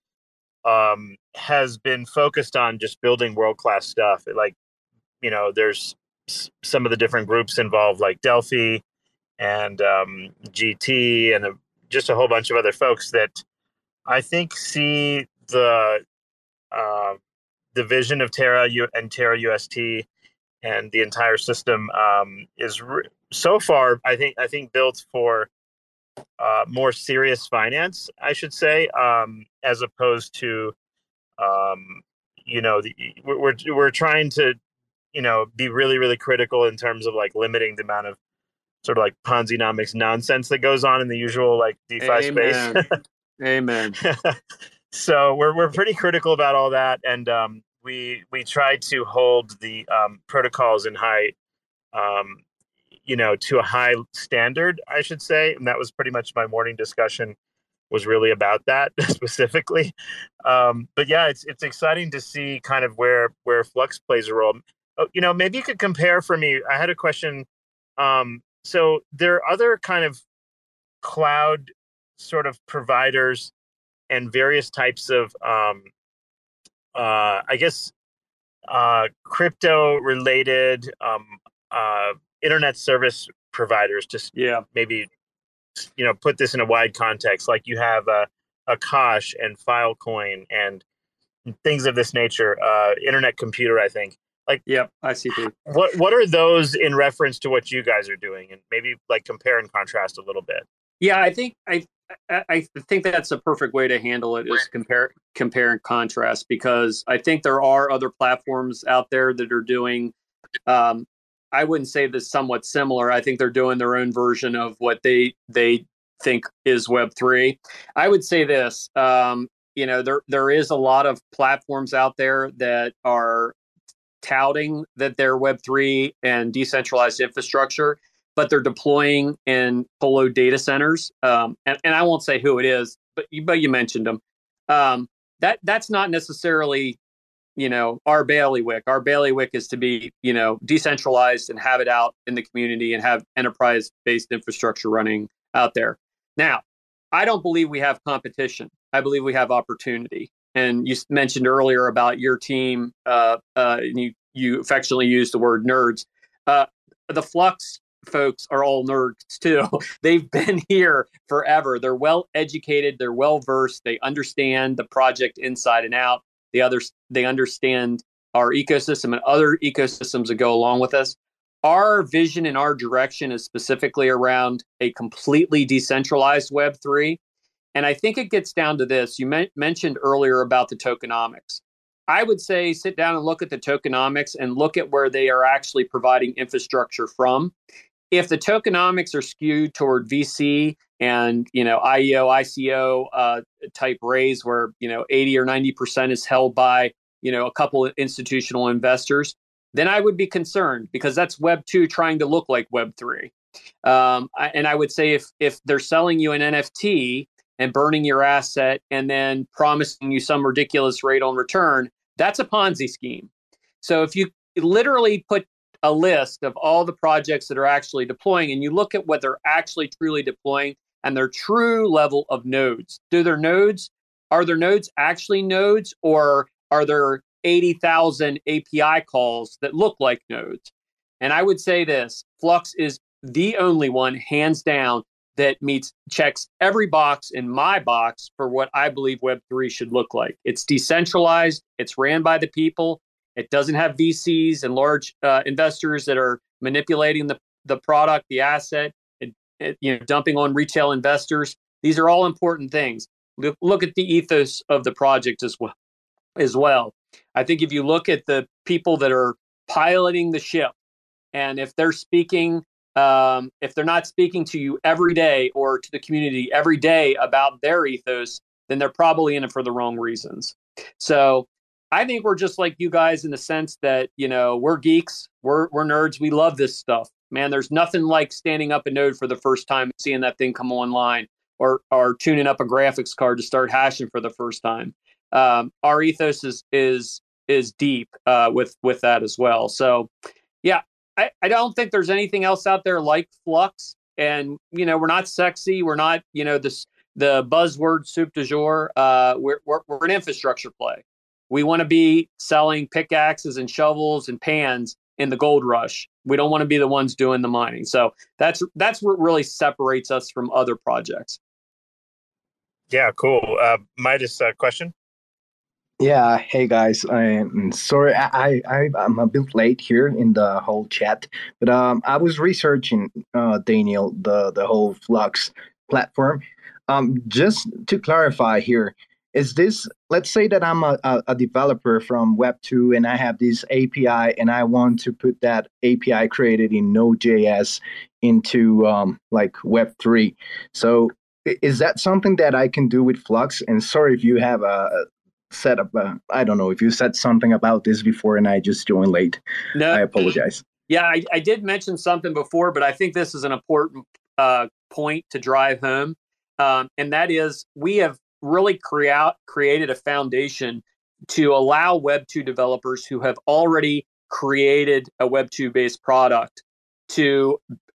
has been focused on just building world-class stuff. Like, there's some of the different groups involved, like Delphi and GT and just a whole bunch of other folks that I think see the vision of Terra and Terra UST and the entire system is so far, I think built for more serious finance, I should say, as opposed to, we're trying to, be really, really critical in terms of like limiting the amount of sort of like Ponzi-nomics nonsense that goes on in the usual like DeFi space. Amen. So we're pretty critical about all that, and we try to hold the protocols in high, to a high standard, I should say, and that was pretty much my morning discussion was really about that specifically. But yeah, it's exciting to see kind of where Flux plays a role. Maybe you could compare for me. I had a question. So there are other kind of cloud sort of providers and various types of, I guess, crypto related internet service providers. Just maybe put this in a wide context. Like you have Akash and Filecoin and things of this nature. Internet Computer, I think. Like, ICP. What are those in reference to what you guys are doing, and maybe like compare and contrast a little bit? Yeah, I think that's a perfect way to handle it, is compare and contrast, because I think there are other platforms out there that are doing, I wouldn't say this somewhat similar. I think they're doing their own version of what they think is Web3. I would say this, there is a lot of platforms out there that are touting that they're Web3 and decentralized infrastructure, but they're deploying in colo data centers. And I won't say who it is, but you mentioned them. That's not necessarily, our bailiwick. Our bailiwick is to be, decentralized and have it out in the community and have enterprise-based infrastructure running out there. Now, I don't believe we have competition. I believe we have opportunity. And you mentioned earlier about your team, and you affectionately used the word nerds. The Flux folks are all nerds too. They've been here forever. They're well educated. They're well versed. They understand the project inside and out. They understand our ecosystem and other ecosystems that go along with us. Our vision and our direction is specifically around a completely decentralized Web3. And I think it gets down to this. You mentioned earlier about the tokenomics. I would say sit down and look at the tokenomics and look at where they are actually providing infrastructure from. If the tokenomics are skewed toward VC and, IEO, ICO type raise where, 80 or 90% is held by, a couple of institutional investors, then I would be concerned, because that's Web 2 trying to look like Web 3. And I would say if they're selling you an NFT and burning your asset and then promising you some ridiculous rate on return, that's a Ponzi scheme. So if you literally put a list of all the projects that are actually deploying and you look at what they're actually truly deploying and their true level of nodes, are their nodes actually nodes, or are there 80,000 API calls that look like nodes? And I would say this, Flux is the only one, hands down, that checks every box in my box for what I believe Web3 should look like. It's decentralized. It's ran by the people. It doesn't have VCs and large investors that are manipulating the product, the asset, and dumping on retail investors. These are all important things. Look at the ethos of the project as well. I think if you look at the people that are piloting the ship, and if they're not speaking to you every day or to the community every day about their ethos, then they're probably in it for the wrong reasons. So I think we're just like you guys in the sense that, we're geeks, we're nerds, we love this stuff. Man, there's nothing like standing up a node for the first time and seeing that thing come online, or tuning up a graphics card to start hashing for the first time. Our ethos is deep with that as well. So yeah, I don't think there's anything else out there like Flux. And, we're not sexy. We're not, the buzzword soup du jour. We're an infrastructure play. We want to be selling pickaxes and shovels and pans in the gold rush. We don't want to be the ones doing the mining. So that's what really separates us from other projects. Yeah, cool. Midas, question? Yeah, hey guys. I'm sorry, I'm a bit late here in the whole chat, but I was researching, Daniel, the whole Flux platform. Just to clarify here, is this? Let's say that I'm a developer from Web2 and I have this API and I want to put that API created in Node.js into like Web3. So is that something that I can do with Flux? And sorry if you have a set up, I don't know if you said something about this before and I just joined late. No, I apologize. Yeah, I did mention something before, but I think this is an important point to drive home. And that is, we have really created a foundation to allow Web 2 developers who have already created a Web 2 based product to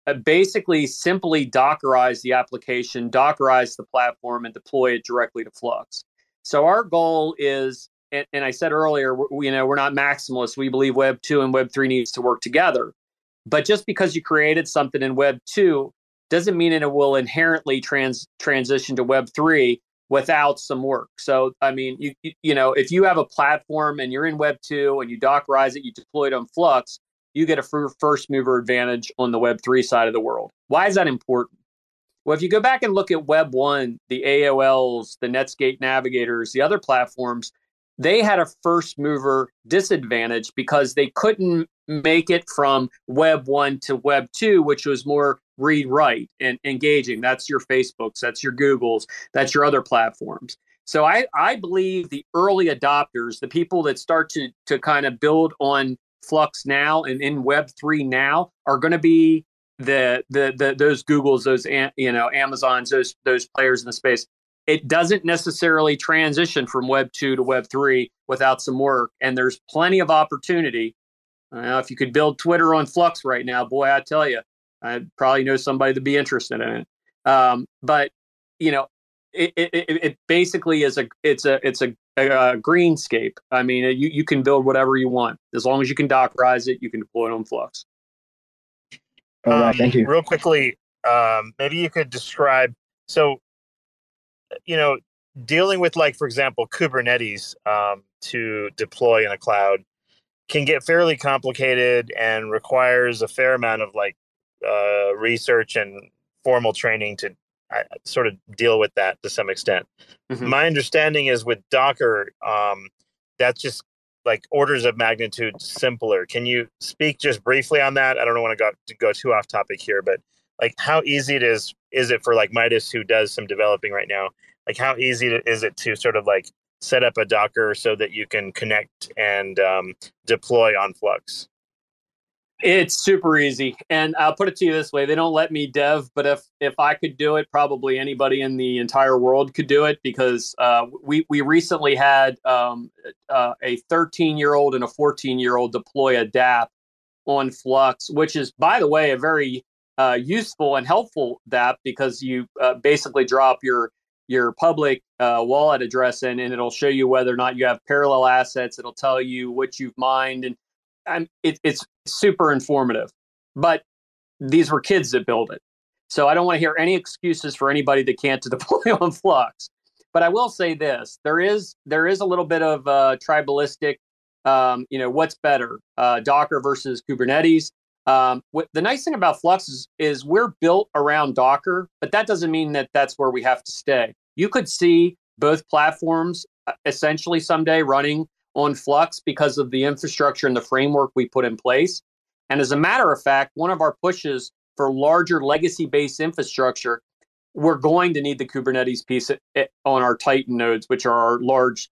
basically simply Dockerize the application, Dockerize the platform, and deploy it directly to Flux. So our goal is, and I said earlier, we're not maximalists. We believe Web 2 and Web 3 needs to work together. But just because you created something in Web 2 doesn't mean that it will inherently transition to Web 3 without some work. So, I mean, if you have a platform and you're in Web 2 and you Dockerize it, you deploy it on Flux, you get a first mover advantage on the Web 3 side of the world. Why is that important? Well, if you go back and look at Web 1, the AOLs, the Netscape Navigators, the other platforms, they had a first mover disadvantage because they couldn't make it from Web 1 to Web 2, which was more read-write and engaging. That's your Facebooks, that's your Googles, that's your other platforms. So I believe the early adopters, the people that start to kind of build on Flux now and in Web 3 now, are going to be those Googles, those Amazons, those players in the space. It doesn't necessarily transition from Web 2 to Web 3 without some work, and there's plenty of opportunity. If you could build Twitter on Flux right now, boy, I tell you, I probably know somebody to be interested in it. But it basically is a greenscape. I mean, you can build whatever you want as long as you can Dockerize it. You can deploy it on Flux. All right, thank you. Real quickly, maybe you could describe. So, dealing with, like, for example, Kubernetes to deploy in a cloud can get fairly complicated and requires a fair amount of research and formal training to sort of deal with that to some extent. Mm-hmm. My understanding is with Docker, that's just like orders of magnitude simpler. Can you speak just briefly on that? I don't want to go too off topic here, but like how easy is it for like Midas, who does some developing right now? Like how easy is it to sort of like set up a Docker so that you can connect and deploy on Flux? It's super easy. And I'll put it to you this way. They don't let me dev, but if I could do it, probably anybody in the entire world could do it, because we recently had a 13-year-old and a 14-year-old deploy a DApp on Flux, which is, by the way, a very useful and helpful DApp, because you basically drop your public wallet address in, and it'll show you whether or not you have parallel assets. It'll tell you what you've mined, and it's super informative. But these were kids that built it, so I don't want to hear any excuses for anybody that can't deploy on Flux. But I will say this: there is a little bit of tribalistic. What's better, Docker versus Kubernetes? The nice thing about Flux is we're built around Docker, but that doesn't mean that that's where we have to stay. You could see both platforms essentially someday running on Flux because of the infrastructure and the framework we put in place. And as a matter of fact, one of our pushes for larger legacy-based infrastructure, we're going to need the Kubernetes piece on our Titan nodes, which are our large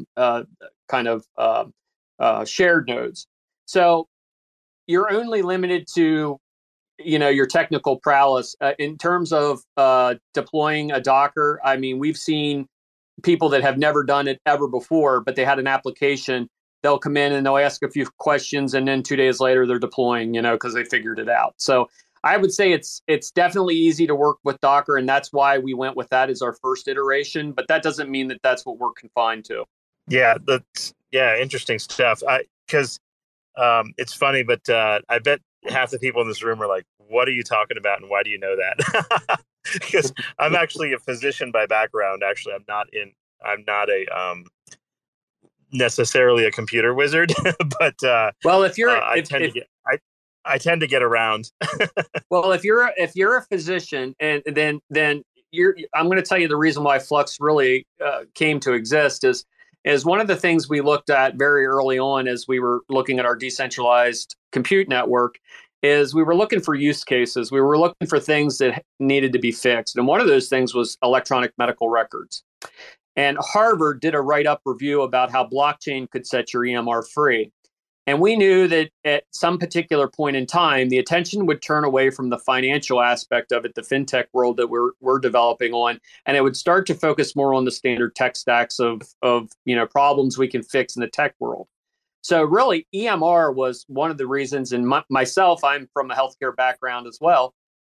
shared nodes. So you're only limited to, your technical prowess. In terms of deploying a Docker, I mean, we've seen people that have never done it ever before, but they had an application. They'll come in and they'll ask a few questions, and then 2 days later they're deploying, because they figured it out. So I would say it's definitely easy to work with Docker, and that's why we went with that as our first iteration. But that doesn't mean that that's what we're confined to. Yeah, interesting stuff. Because it's funny, but I bet half the people in this room are like, "What are you talking about, and why do you know that?" Because I'm actually a physician by background. Actually, I'm not a necessarily a computer wizard, but well, if you're, I tend to get around. Well, if you're a physician, and then I'm going to tell you the reason why Flux really came to exist is one of the things we looked at very early on as we were looking at our decentralized compute network is we were looking for use cases. We were looking for things that needed to be fixed. And one of those things was electronic medical records. And Harvard did a write-up review about how blockchain could set your EMR free. And we knew that at some particular point in time, the attention would turn away from the financial aspect of it, the fintech world that we're developing on, and it would start to focus more on the standard tech stacks of problems we can fix in the tech world. So really, EMR was one of the reasons, and myself, I'm from a healthcare background as well.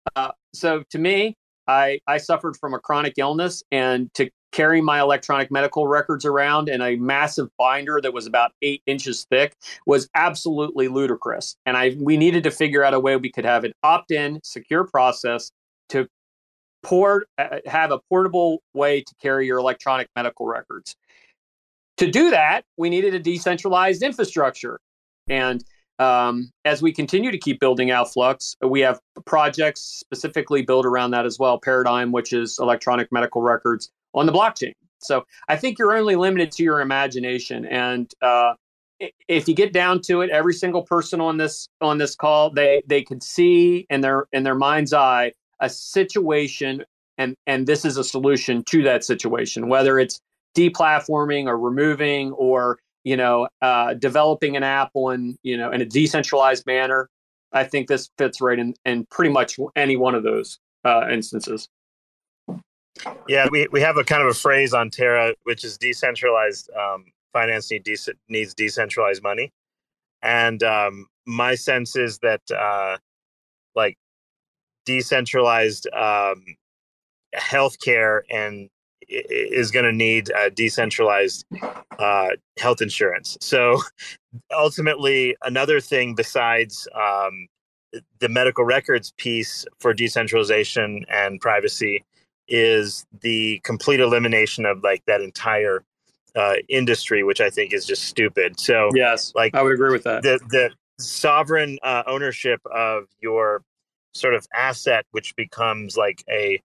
So to me, I suffered from a chronic illness, and to carry my electronic medical records around in a massive binder that was about 8 inches thick was absolutely ludicrous. And we needed to figure out a way we could have an opt-in, secure process to have a portable way to carry your electronic medical records. To do that, we needed a decentralized infrastructure. And as we continue to keep building out Flux, we have projects specifically built around that as well. Paradigm, which is electronic medical records on the blockchain. So I think you're only limited to your imagination. And if you get down to it, every single person on this call, they could see in their mind's eye a situation, and this is a solution to that situation, whether it's deplatforming or removing or developing an app in a decentralized manner. I think this fits right in pretty much any one of those instances. Yeah, we have a kind of a phrase on Terra, which is decentralized finance needs decentralized money. And my sense is that like decentralized healthcare and is going to need decentralized health insurance. So ultimately, another thing besides the medical records piece for decentralization and privacy is the complete elimination of like that entire industry, which I think is just stupid. So yes, like I would agree with that. The sovereign ownership of your sort of asset, which becomes like a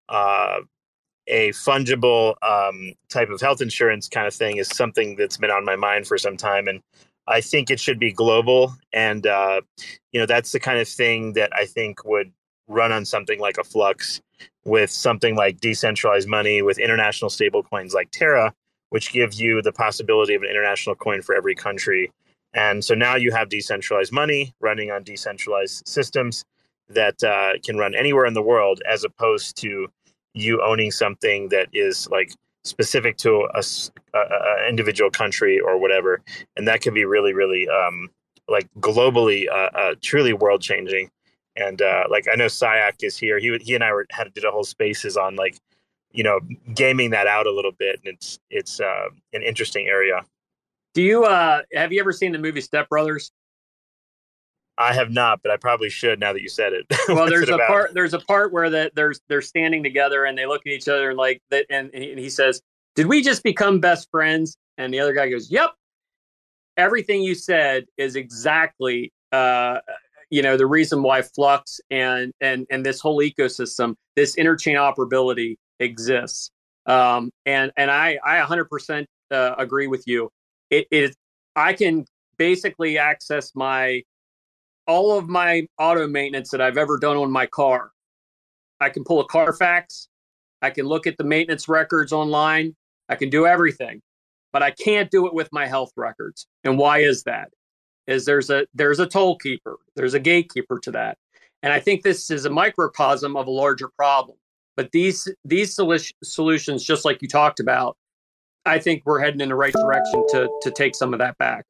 fungible type of health insurance kind of thing, is something that's been on my mind for some time. And I think it should be global. And, that's the kind of thing that I think would run on something like a Flux, with something like decentralized money, with international stable coins like Terra, which give you the possibility of an international coin for every country. And so now you have decentralized money running on decentralized systems that can run anywhere in the world, as opposed to you owning something that is like specific to a individual country or whatever. And that can be really, really like globally truly world changing. And like I know Sayak is here. He and I did a whole spaces on like, gaming that out a little bit. And it's an interesting area. Do you have you ever seen the movie Step Brothers? I have not, but I probably should now that you said it. Well, there's a part where they're standing together and they look at each other and like that, and he says, "Did we just become best friends?" And the other guy goes, "Yep. Everything you said is exactly the reason why Flux and this whole ecosystem, this interchain operability exists." And I 100% agree with you. I can basically access all of my auto maintenance that I've ever done on my car. I can pull a Carfax. I can look at the maintenance records online. I can do everything, but I can't do it with my health records. And why is that? Is there's a toll keeper. There's a gatekeeper to that. And I think this is a microcosm of a larger problem. But these solutions, just like you talked about, I think we're heading in the right direction to take some of that back.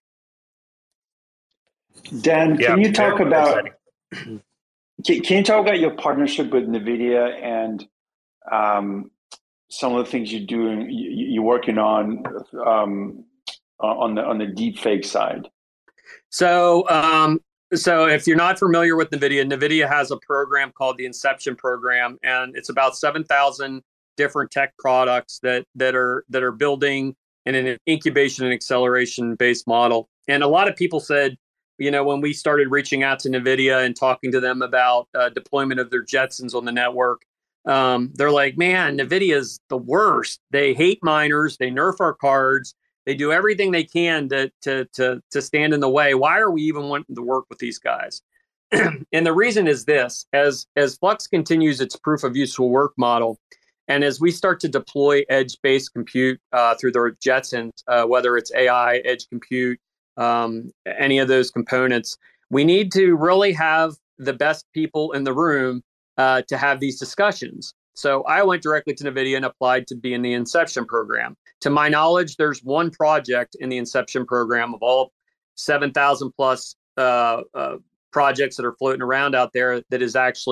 Dan, can you talk about your partnership with NVIDIA and some of the things you're working on the deepfake side? So if you're not familiar with NVIDIA has a program called the Inception Program, and it's about 7,000 different tech products that are building in an incubation and acceleration based model. And a lot of people said, when we started reaching out to NVIDIA and talking to them about deployment of their Jetsons on the network, they're like, man, NVIDIA's the worst. They hate miners. They nerf our cards. They do everything they can to stand in the way. Why are we even wanting to work with these guys? And the reason is this: as Flux continues its proof of useful work model, and as we start to deploy edge-based compute through their Jetsons, whether it's AI, edge compute, any of those components, we need to really have the best people in the room to have these discussions. So I went directly to NVIDIA and applied to be in the Inception Program. To my knowledge, there's one project in the Inception Program of all 7,000 plus projects that are floating around out there that is actually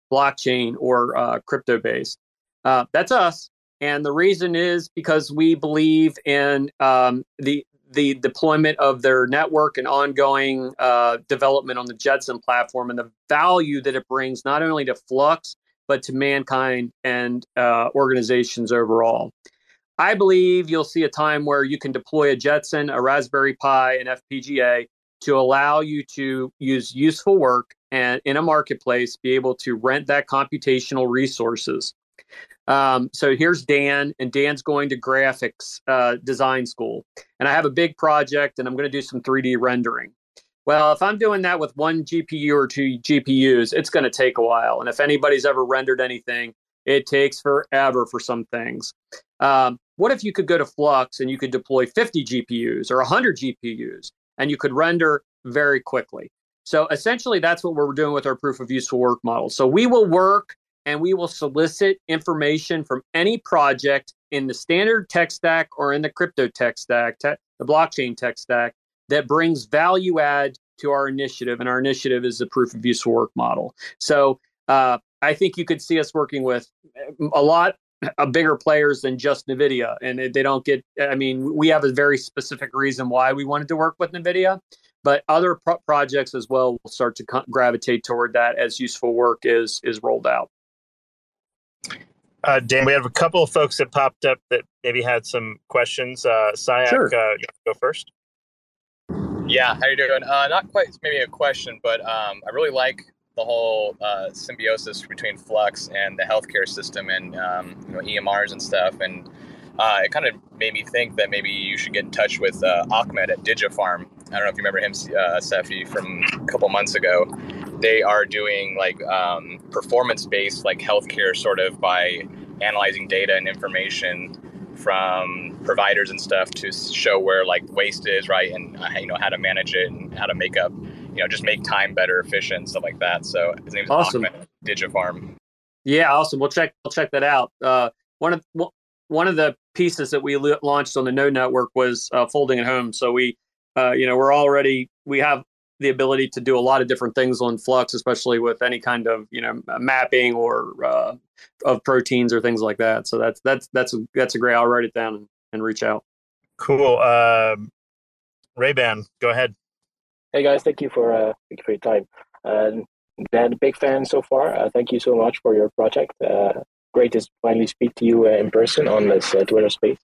blockchain or crypto based. That's us. And the reason is because we believe in the deployment of their network and ongoing development on the Jetson platform and the value that it brings not only to Flux, but to mankind and organizations overall. I believe you'll see a time where you can deploy a Jetson, a Raspberry Pi, an FPGA to allow you to use useful work and in a marketplace be able to rent that computational resources. So here's Dan, and Dan's going to graphics design school. And I have a big project, and I'm going to do some 3D rendering. Well, if I'm doing that with one GPU or two GPUs, it's going to take a while. And if anybody's ever rendered anything, it takes forever for some things. What if you could go to Flux and you could deploy 50 GPUs or 100 GPUs, and you could render very quickly? So essentially, that's what we're doing with our proof of useful work model. So we will work and we will solicit information from any project in the standard tech stack or in the crypto tech stack, the blockchain tech stack, that brings value add to our initiative. And our initiative is the proof of useful work model. So I think you could see us working with a lot of bigger players than just NVIDIA. And they don't get, I mean, we have a very specific reason why we wanted to work with NVIDIA, but other projects as well will start to gravitate toward that as useful work is rolled out. Dan, we have a couple of folks that popped up that maybe had some questions. Sayak, sure. You want to go first? Yeah, how you doing? Not quite maybe a question, but I really like the whole symbiosis between Flux and the healthcare system and EMRs and stuff. And it kind of made me think that maybe you should get in touch with Ahmed at Digifarm. I don't know if you remember him, Sefi, from a couple months ago. They are doing like performance-based like healthcare sort of by analyzing data and information from providers and stuff to show where like waste is, right, and how to manage it and how to make up, just make time better, efficient, stuff like that. So his name is awesome. Ahmed Digifarm. Yeah, awesome. We'll check that out. One of the pieces that we launched on the Node network was folding at home. So we have the ability to do a lot of different things on Flux, especially with any kind of mapping or of proteins or things like that. So that's a great. I'll write it down and reach out. Cool. Ray-Ban, go ahead. Hey guys, thank you for your time. Dan, big fan so far. Thank you so much for your project. Great to finally speak to you in person on this Twitter space.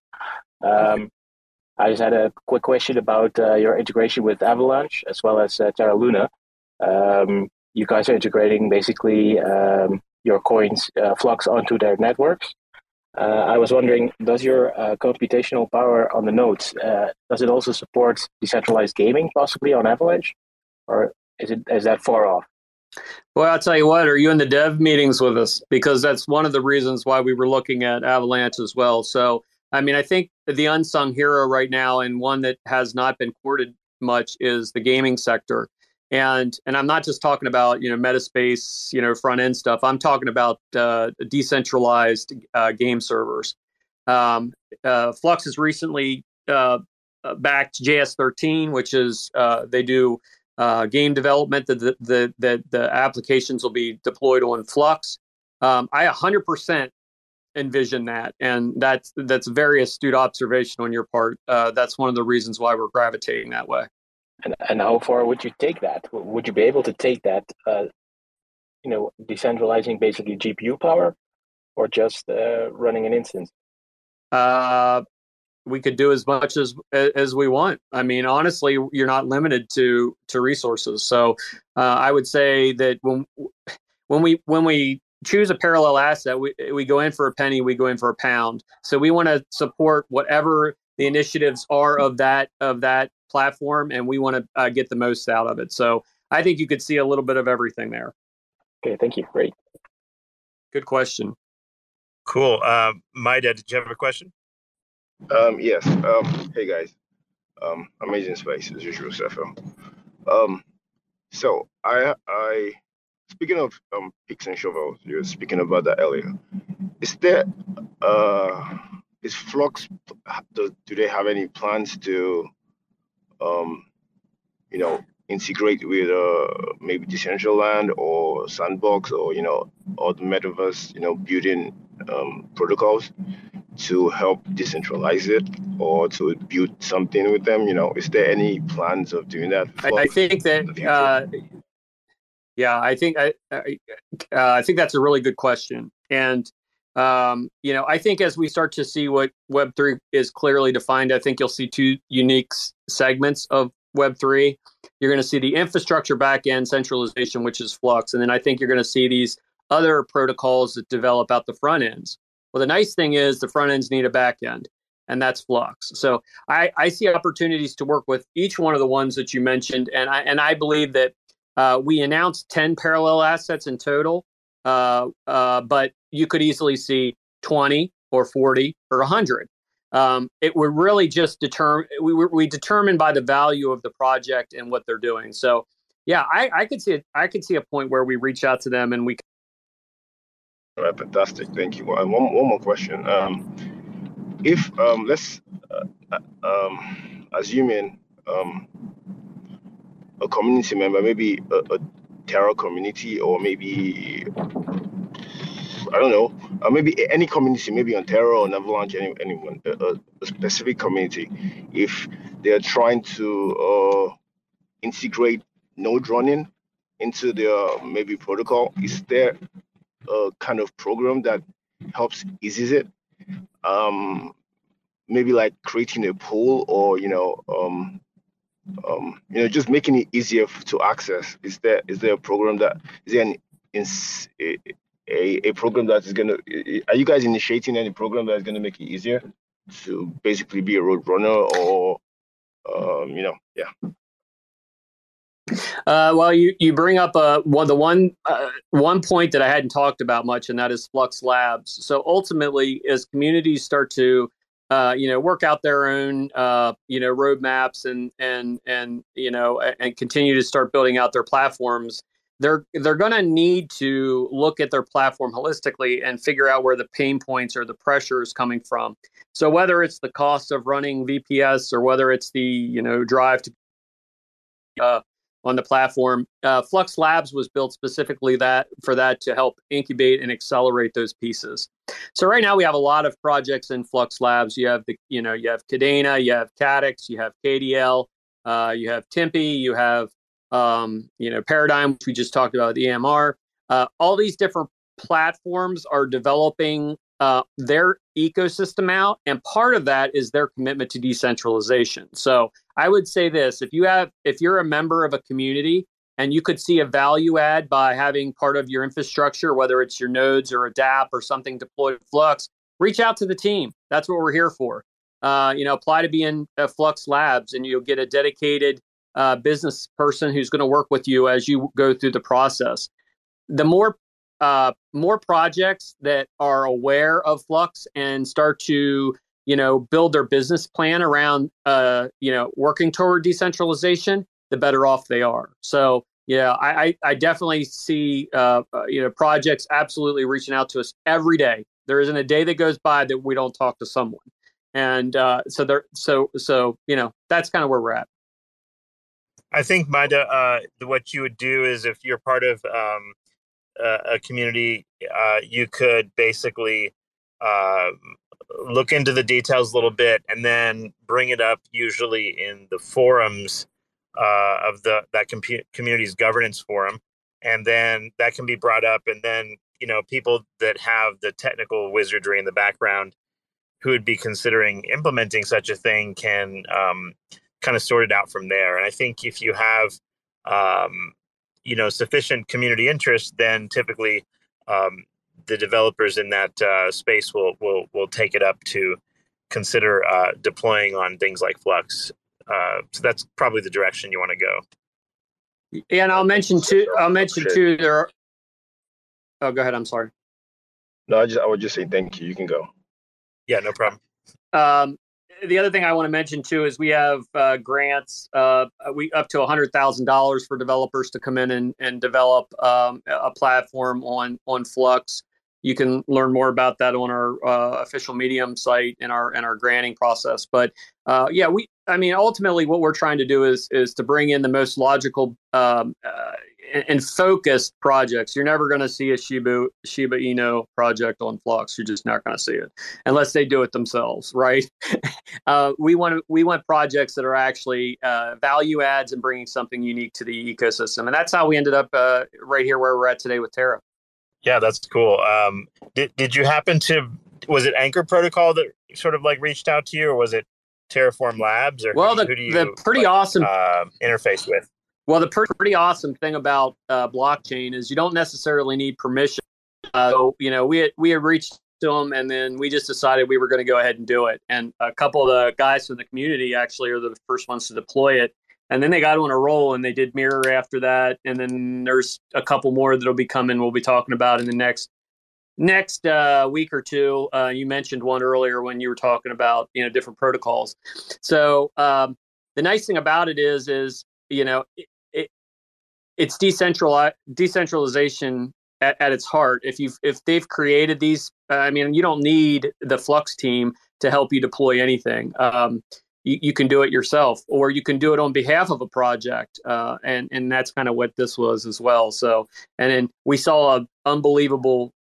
I just had a quick question about your integration with Avalanche as well as Terra Luna. You guys are integrating basically your coins Flux onto their networks. I was wondering, does your computational power on the nodes, does it also support decentralized gaming possibly on Avalanche? Or is that far off? Well, I'll tell you what, are you in the dev meetings with us? Because that's one of the reasons why we were looking at Avalanche as well. So, I mean, I think the unsung hero right now, and one that has not been courted much, is the gaming sector. And I'm not just talking about, Metaspace, front end stuff. I'm talking about decentralized game servers. Flux has recently backed JS13, which is they do game development that the applications will be deployed on Flux. I 100% envision that, and that's a very astute observation on your part. That's one of the reasons why we're gravitating that way. And how far would you take that? Would you be able to take that, decentralizing basically GPU power, or just running an instance? We could do as much as we want. I mean, honestly, you're not limited to resources. So I would say that when we choose a parallel asset, we go in for a penny, we go in for a pound. So we want to support whatever the initiatives are of that platform, and we want to get the most out of it. So I think you could see a little bit of everything there. Okay, thank you. Great. Good question. Cool. Maida, did you have a question? Yes. Hey guys. Amazing space as usual, Sefo. So I speaking of picks and shovels, you were speaking about that earlier. Is Flux, do they have any plans to integrate with maybe Decentraland or Sandbox or or the metaverse building protocols to help decentralize it or to build something with them? Is there any plans of doing that? I think that I think that's a really good question. And I think as we start to see what Web3 is clearly defined, I think you'll see two unique segments of Web3. You're going to see the infrastructure backend centralization, which is Flux. And then I think you're going to see these other protocols that develop out the front ends. Well, the nice thing is the front ends need a backend, and that's Flux. So I see opportunities to work with each one of the ones that you mentioned. And I believe that we announced 10 parallel assets in total, but you could easily see 20 or 40 or 100. It would really just we determine by the value of the project and what they're doing. So, yeah, I could see a point where we reach out to them and we. All right, fantastic. Thank you. One more question. If let's assuming a community member, maybe a Terra community, or maybe I don't know, maybe any community, maybe on Terra or on Avalanche, anyone, a specific community, if they're trying to integrate node running into their maybe protocol, is there a kind of program that helps eases it? Maybe like creating a pool, or just making it easier to access. Is there a program that is there a program that is gonna? Are you guys initiating any program that is gonna make it easier to basically be a road runner, or yeah? Well, you bring up one point that I hadn't talked about much, and that is Flux Labs. So ultimately, as communities start to work out their own roadmaps and continue to start building out their platforms, they're going to need to look at their platform holistically and figure out where the pain points or the pressure is coming from. So whether it's the cost of running VPS or whether it's the drive to on the platform, Flux Labs was built specifically for that to help incubate and accelerate those pieces. So right now we have a lot of projects in Flux Labs. You have you have Kadena, you have Cadix, you have KDL, you have Tempe, you have Paradigm, which we just talked about, the EMR. All these different platforms are developing their ecosystem out, and part of that is their commitment to decentralization. So I would say this: if you're a member of a community and you could see a value add by having part of your infrastructure, whether it's your nodes or a DApp or something deployed in Flux, reach out to the team. That's what we're here for. Apply to be in Flux Labs, and you'll get a dedicated business person who's going to work with you as you go through the process. The more projects that are aware of Flux and start to build their business plan around working toward decentralization, the better off they are. So yeah, I definitely see projects absolutely reaching out to us every day. There isn't a day that goes by that we don't talk to someone, and so that's kind of where we're at. I think, Maida, what you would do is, if you're part of a community, you could basically look into the details a little bit and then bring it up, usually in the forums of that community's governance forum, and then that can be brought up, and then people that have the technical wizardry in the background who would be considering implementing such a thing can kind of sort it out from there. And I think if you have sufficient community interest, then typically the developers in that space will take it up to consider deploying on things like Flux. So that's probably the direction you want to go. Yeah, and I'll mention too. There are. Oh, go ahead. I'm sorry. No, I would just say thank you. You can go. Yeah, no problem. The other thing I want to mention too is we have grants, we up to $100,000 for developers to come in and develop a platform on Flux. You can learn more about that on our official Medium site and our granting process. But I mean, ultimately, what we're trying to do is to bring in the most logical and focused projects. You're never going to see a Shiba Inu project on Flux. You're just not going to see it unless they do it themselves, right? We want projects that are actually value adds and bringing something unique to the ecosystem, and that's how we ended up right here where we're at today with Terra. Yeah, that's cool. Did you happen to, was it Anchor Protocol that sort of like reached out to you, or was it Terraform Labs, or well, who do you the pretty awesome interface with? Well, the pretty awesome thing about blockchain is you don't necessarily need permission. So, you know, we had reached to them, and then we just decided we were going to go ahead and do it. And a couple of the guys from the community actually are the first ones to deploy it. And then they got on a roll, and they did Mirror after that. And then there's a couple more that'll be coming. We'll be talking about in the next week or two. You mentioned one earlier when you were talking about, you know, different protocols. So the nice thing about it is you know, it's decentralization at its heart. If they've created these, I mean, you don't need the Flux team to help you deploy anything. You can do it yourself, or you can do it on behalf of a project, and that's kind of what this was as well. So, and then we saw an unbelievable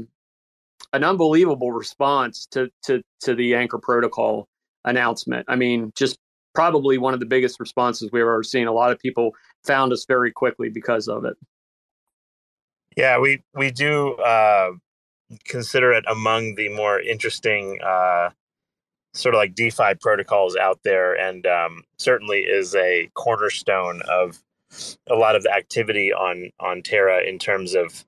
response to the Anchor Protocol announcement. I mean, just probably one of the biggest responses we've ever seen. A lot of people found us very quickly because of it. Yeah, we do consider it among the more interesting sort of like DeFi protocols out there, and certainly is a cornerstone of a lot of the activity on Terra in terms of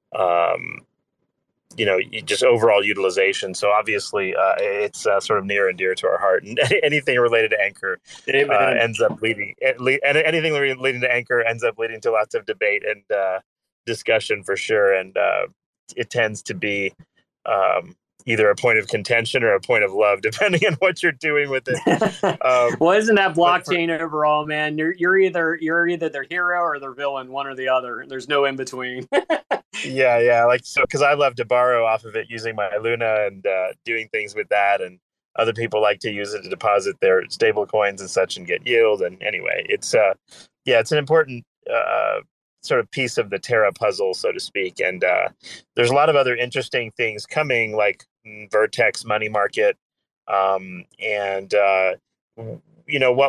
you know, just overall utilization. So obviously it's sort of near and dear to our heart, and anything related to Anchor ends up leading to Anchor ends up leading to lots of debate and discussion for sure. And it tends to be either a point of contention or a point of love, depending on what you're doing with it. Well, isn't that blockchain overall, man? You're either their hero or their villain, one or the other. There's no in between. Yeah, like, so because I love to borrow off of it using my Luna and doing things with that, and other people like to use it to deposit their stable coins and such and get yield. And anyway, it's it's an important sort of piece of the Terra puzzle, so to speak. And there's a lot of other interesting things coming, like Vertex Money Market, and you know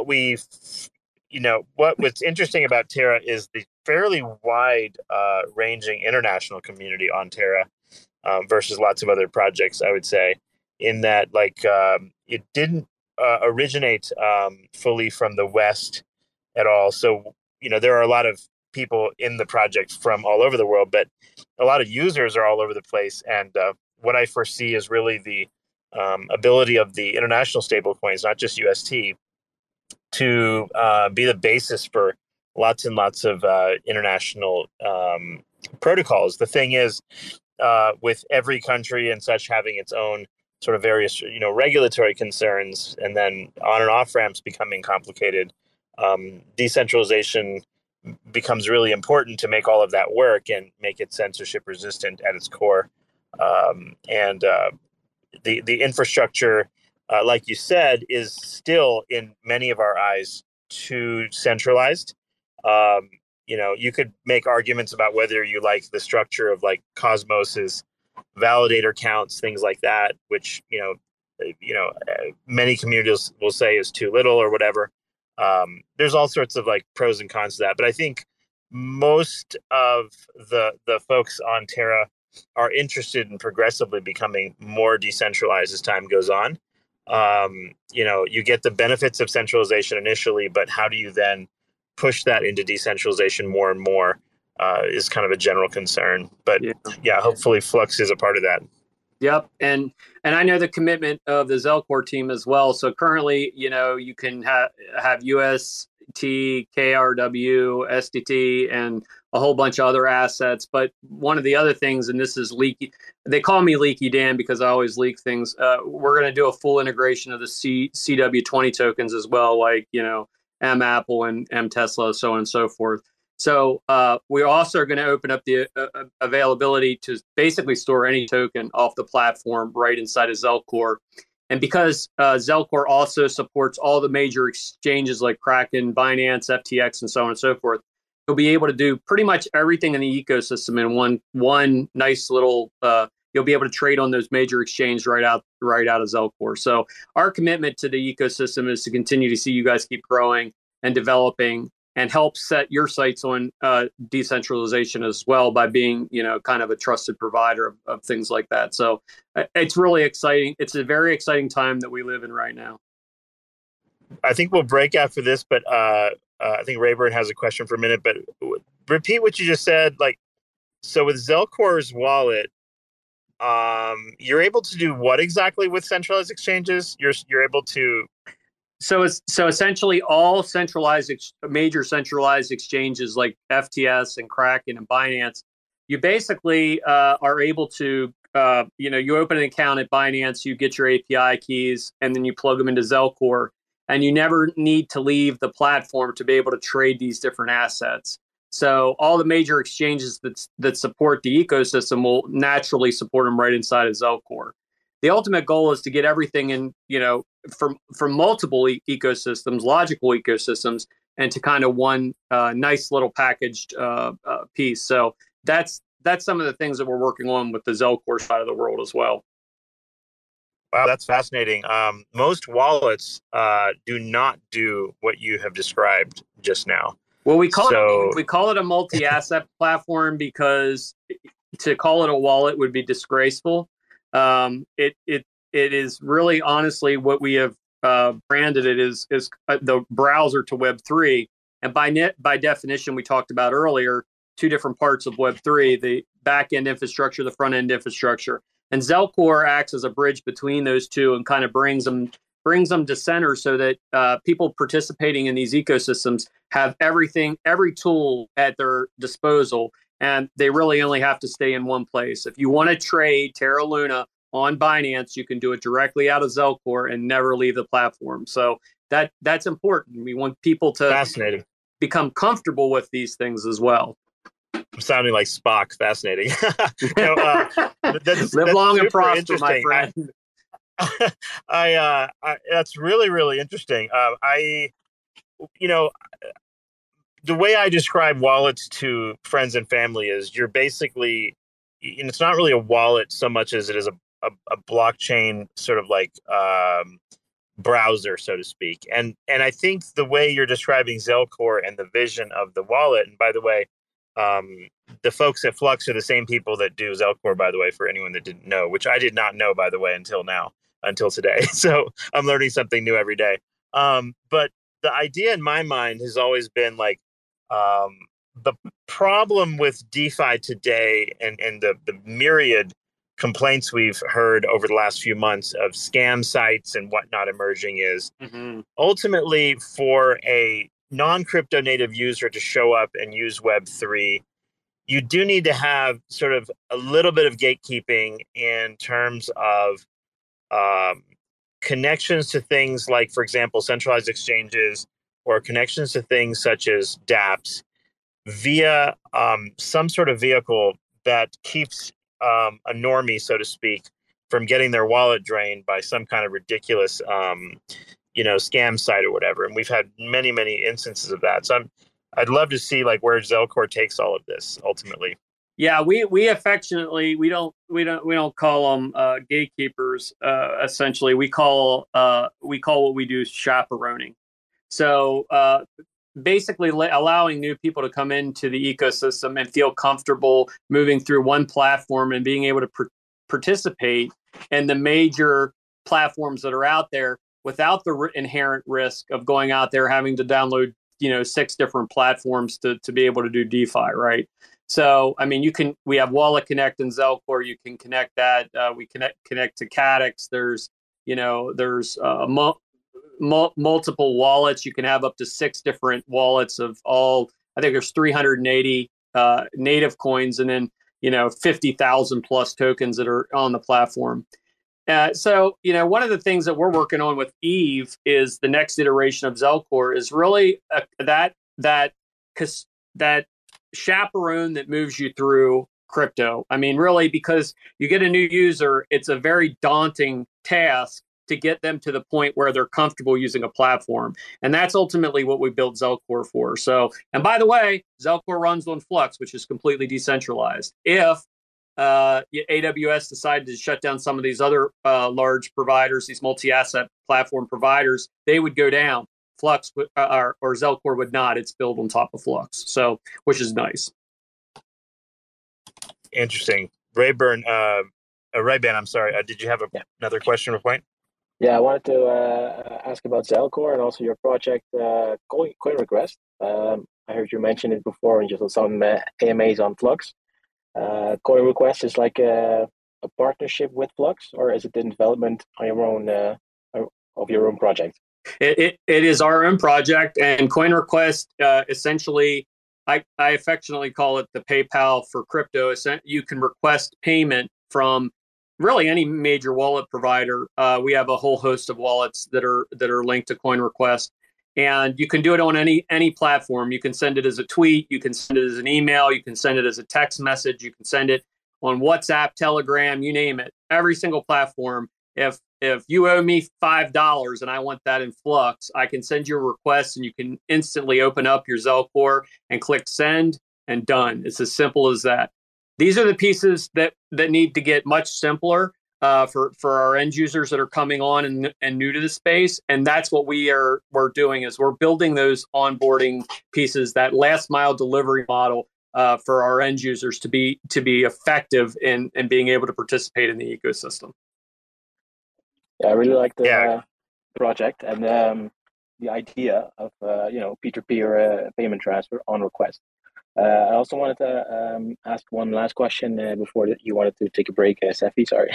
what's interesting about Terra is the fairly wide ranging international community on Terra versus lots of other projects, I would say, in that like it didn't originate fully from the West at all. So, you know, there are a lot of people in the project from all over the world, but a lot of users are all over the place. And what I foresee is really the ability of the international stablecoins, not just UST, to be the basis for lots and lots of international protocols. The thing is, with every country and such having its own sort of various, you know, regulatory concerns, and then on and off ramps becoming complicated, decentralization becomes really important to make all of that work and make it censorship resistant at its core. And the infrastructure, like you said, is still in many of our eyes too centralized. You know, you could make arguments about whether you like the structure of like Cosmos's validator counts, things like that, which, many communities will say is too little or whatever. There's all sorts of like pros and cons to that. But I think most of the folks on Terra are interested in progressively becoming more decentralized as time goes on. You get the benefits of centralization initially, but how do you then push that into decentralization more and more is kind of a general concern. But yeah, hopefully Flux is a part of that. Yep. And I know the commitment of the Zelcore team as well. So currently, you can have UST, KRW, SDT, and a whole bunch of other assets. But one of the other things, and this is leaky, they call me Leaky Dan because I always leak things. We're going to do a full integration of the CW20 tokens as well, like, M Apple and M Tesla, so on and so forth. So we're also going to open up the availability to basically store any token off the platform right inside of Zelcore. And because Zelcore also supports all the major exchanges like Kraken, Binance, FTX, and so on and so forth, you'll be able to do pretty much everything in the ecosystem in one nice little. You'll be able to trade on those major exchanges right out of Zelcore. So our commitment to the ecosystem is to continue to see you guys keep growing and developing, and help set your sights on decentralization as well by being, kind of a trusted provider of things like that. So it's really exciting. It's a very exciting time that we live in right now. I think we'll break after this, but I think Rayburn has a question for a minute. But repeat what you just said. So with Zelcore's wallet, you're able to do what exactly with centralized exchanges? You're able to. So essentially all major centralized exchanges like FTS and Kraken and Binance, you basically are able to, you open an account at Binance, you get your API keys, and then you plug them into Zelcore, and you never need to leave the platform to be able to trade these different assets. So all the major exchanges that support the ecosystem will naturally support them right inside of Zelcore. The ultimate goal is to get everything in, from multiple ecosystems, logical ecosystems, and to kind of one nice little packaged piece. So that's some of the things that we're working on with the Zelcore side of the world as well. Wow, that's fascinating. Most wallets do not do what you have described just now. Well, we call it a multi-asset platform because to call it a wallet would be disgraceful. It is really honestly what we have branded it is the browser to Web3, and by definition we talked about earlier two different parts of Web3: the back end infrastructure, the front end infrastructure, and Zelcore acts as a bridge between those two and kind of brings them to center so that people participating in these ecosystems have every tool at their disposal. And they really only have to stay in one place. If you want to trade Terra Luna on Binance, you can do it directly out of Zelcore and never leave the platform. So that's important. We want people to become comfortable with these things as well. I'm sounding like Spock. Fascinating. Live long and prosper, my friend. That's really, really interesting. The way I describe wallets to friends and family is you're basically, it's not really a wallet so much as it is a blockchain sort of like browser, so to speak. And I think the way you're describing Zelcore and the vision of the wallet, and by the way, the folks at Flux are the same people that do Zelcore, by the way, for anyone that didn't know, which I did not know, by the way, until today. So I'm learning something new every day. But the idea in my mind has always been like, the problem with DeFi today and the myriad complaints we've heard over the last few months of scam sites and whatnot emerging is ultimately for a non-crypto native user to show up and use Web3, you do need to have sort of a little bit of gatekeeping in terms of connections to things like, for example, centralized exchanges or connections to things such as dApps via some sort of vehicle that keeps a normie, so to speak, from getting their wallet drained by some kind of ridiculous, scam site or whatever. And we've had many, many instances of that. So I'd love to see like where Zelcore takes all of this ultimately. Yeah, we affectionately we don't call them gatekeepers. Essentially, we call what we do chaperoning. So basically, allowing new people to come into the ecosystem and feel comfortable moving through one platform and being able to participate in the major platforms that are out there without the inherent risk of going out there having to download 6 different platforms to be able to do DeFi, right? So, I mean, we have Wallet Connect and Zelcore. You can connect that. We connect to Cadix. There's multiple wallets. You can have up to 6 different wallets of all. I think there's 380 native coins, and then 50,000 plus tokens that are on the platform. So, one of the things that we're working on with Eve is the next iteration of Zelcore is really that chaperone that moves you through crypto. I mean, really, because you get a new user, it's a very daunting task to get them to the point where they're comfortable using a platform. And that's ultimately what we built Zelcore for. So, and by the way, Zelcore runs on Flux, which is completely decentralized. If AWS decided to shut down some of these other large providers, these multi-asset platform providers, they would go down. Flux or Zelcore would not. It's built on top of Flux, so which is nice. Interesting. Rayban, I'm sorry. Did you have another question or point? Yeah, I wanted to ask about Zelcore and also your project, CoinRequest. I heard you mention it before and just some AMAs on Flux. CoinRequest is like a partnership with Flux, or is it in development on your own of your own project? It is our own project, and CoinRequest essentially, I affectionately call it the PayPal for crypto. You can request payment from really any major wallet provider. We have a whole host of wallets that are linked to CoinRequest, and you can do it on any platform. You can send it as a tweet, you can send it as an email, you can send it as a text message, you can send it on WhatsApp, Telegram, you name it. Every single platform. If you owe me $5 and I want that in Flux, I can send you a request and you can instantly open up your Zelcore and click send and done. It's as simple as that. These are the pieces that need to get much simpler for our end users that are coming on and new to the space. And that's what we're doing is we're building those onboarding pieces, that last mile delivery model for our end users to be effective in being able to participate in the ecosystem. Yeah, I really like the project and the idea of peer-to-peer payment transfer on request. I also wanted to ask one last question before you wanted to take a break, Sefi. Sorry.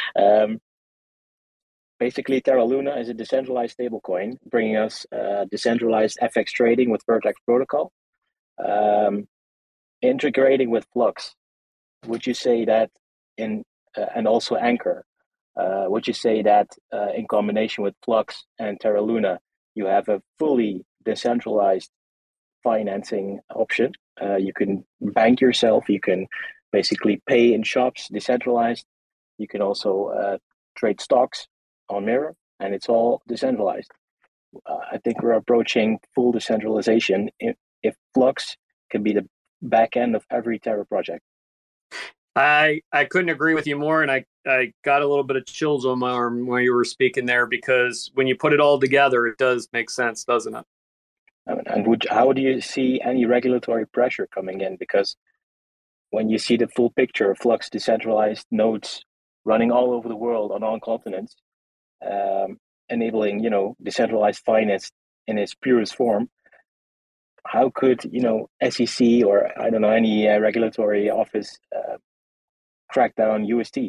Basically, Terra Luna is a decentralized stablecoin, bringing us decentralized FX trading with Vertex protocol, integrating with Flux. Would you say that and also Anchor? Would you say that in combination with Flux and Terra Luna, you have a fully decentralized financing option? You can bank yourself. You can basically pay in shops, decentralized. You can also trade stocks on Mirror, and it's all decentralized. I think we're approaching full decentralization if Flux can be the back end of every Terra project. I couldn't agree with you more, and I got a little bit of chills on my arm when you were speaking there, because when you put it all together, it does make sense, doesn't it? And how do you see any regulatory pressure coming in? Because when you see the full picture of Flux decentralized nodes running all over the world on all continents, enabling decentralized finance in its purest form, how could SEC or I don't know any regulatory office crack down UST?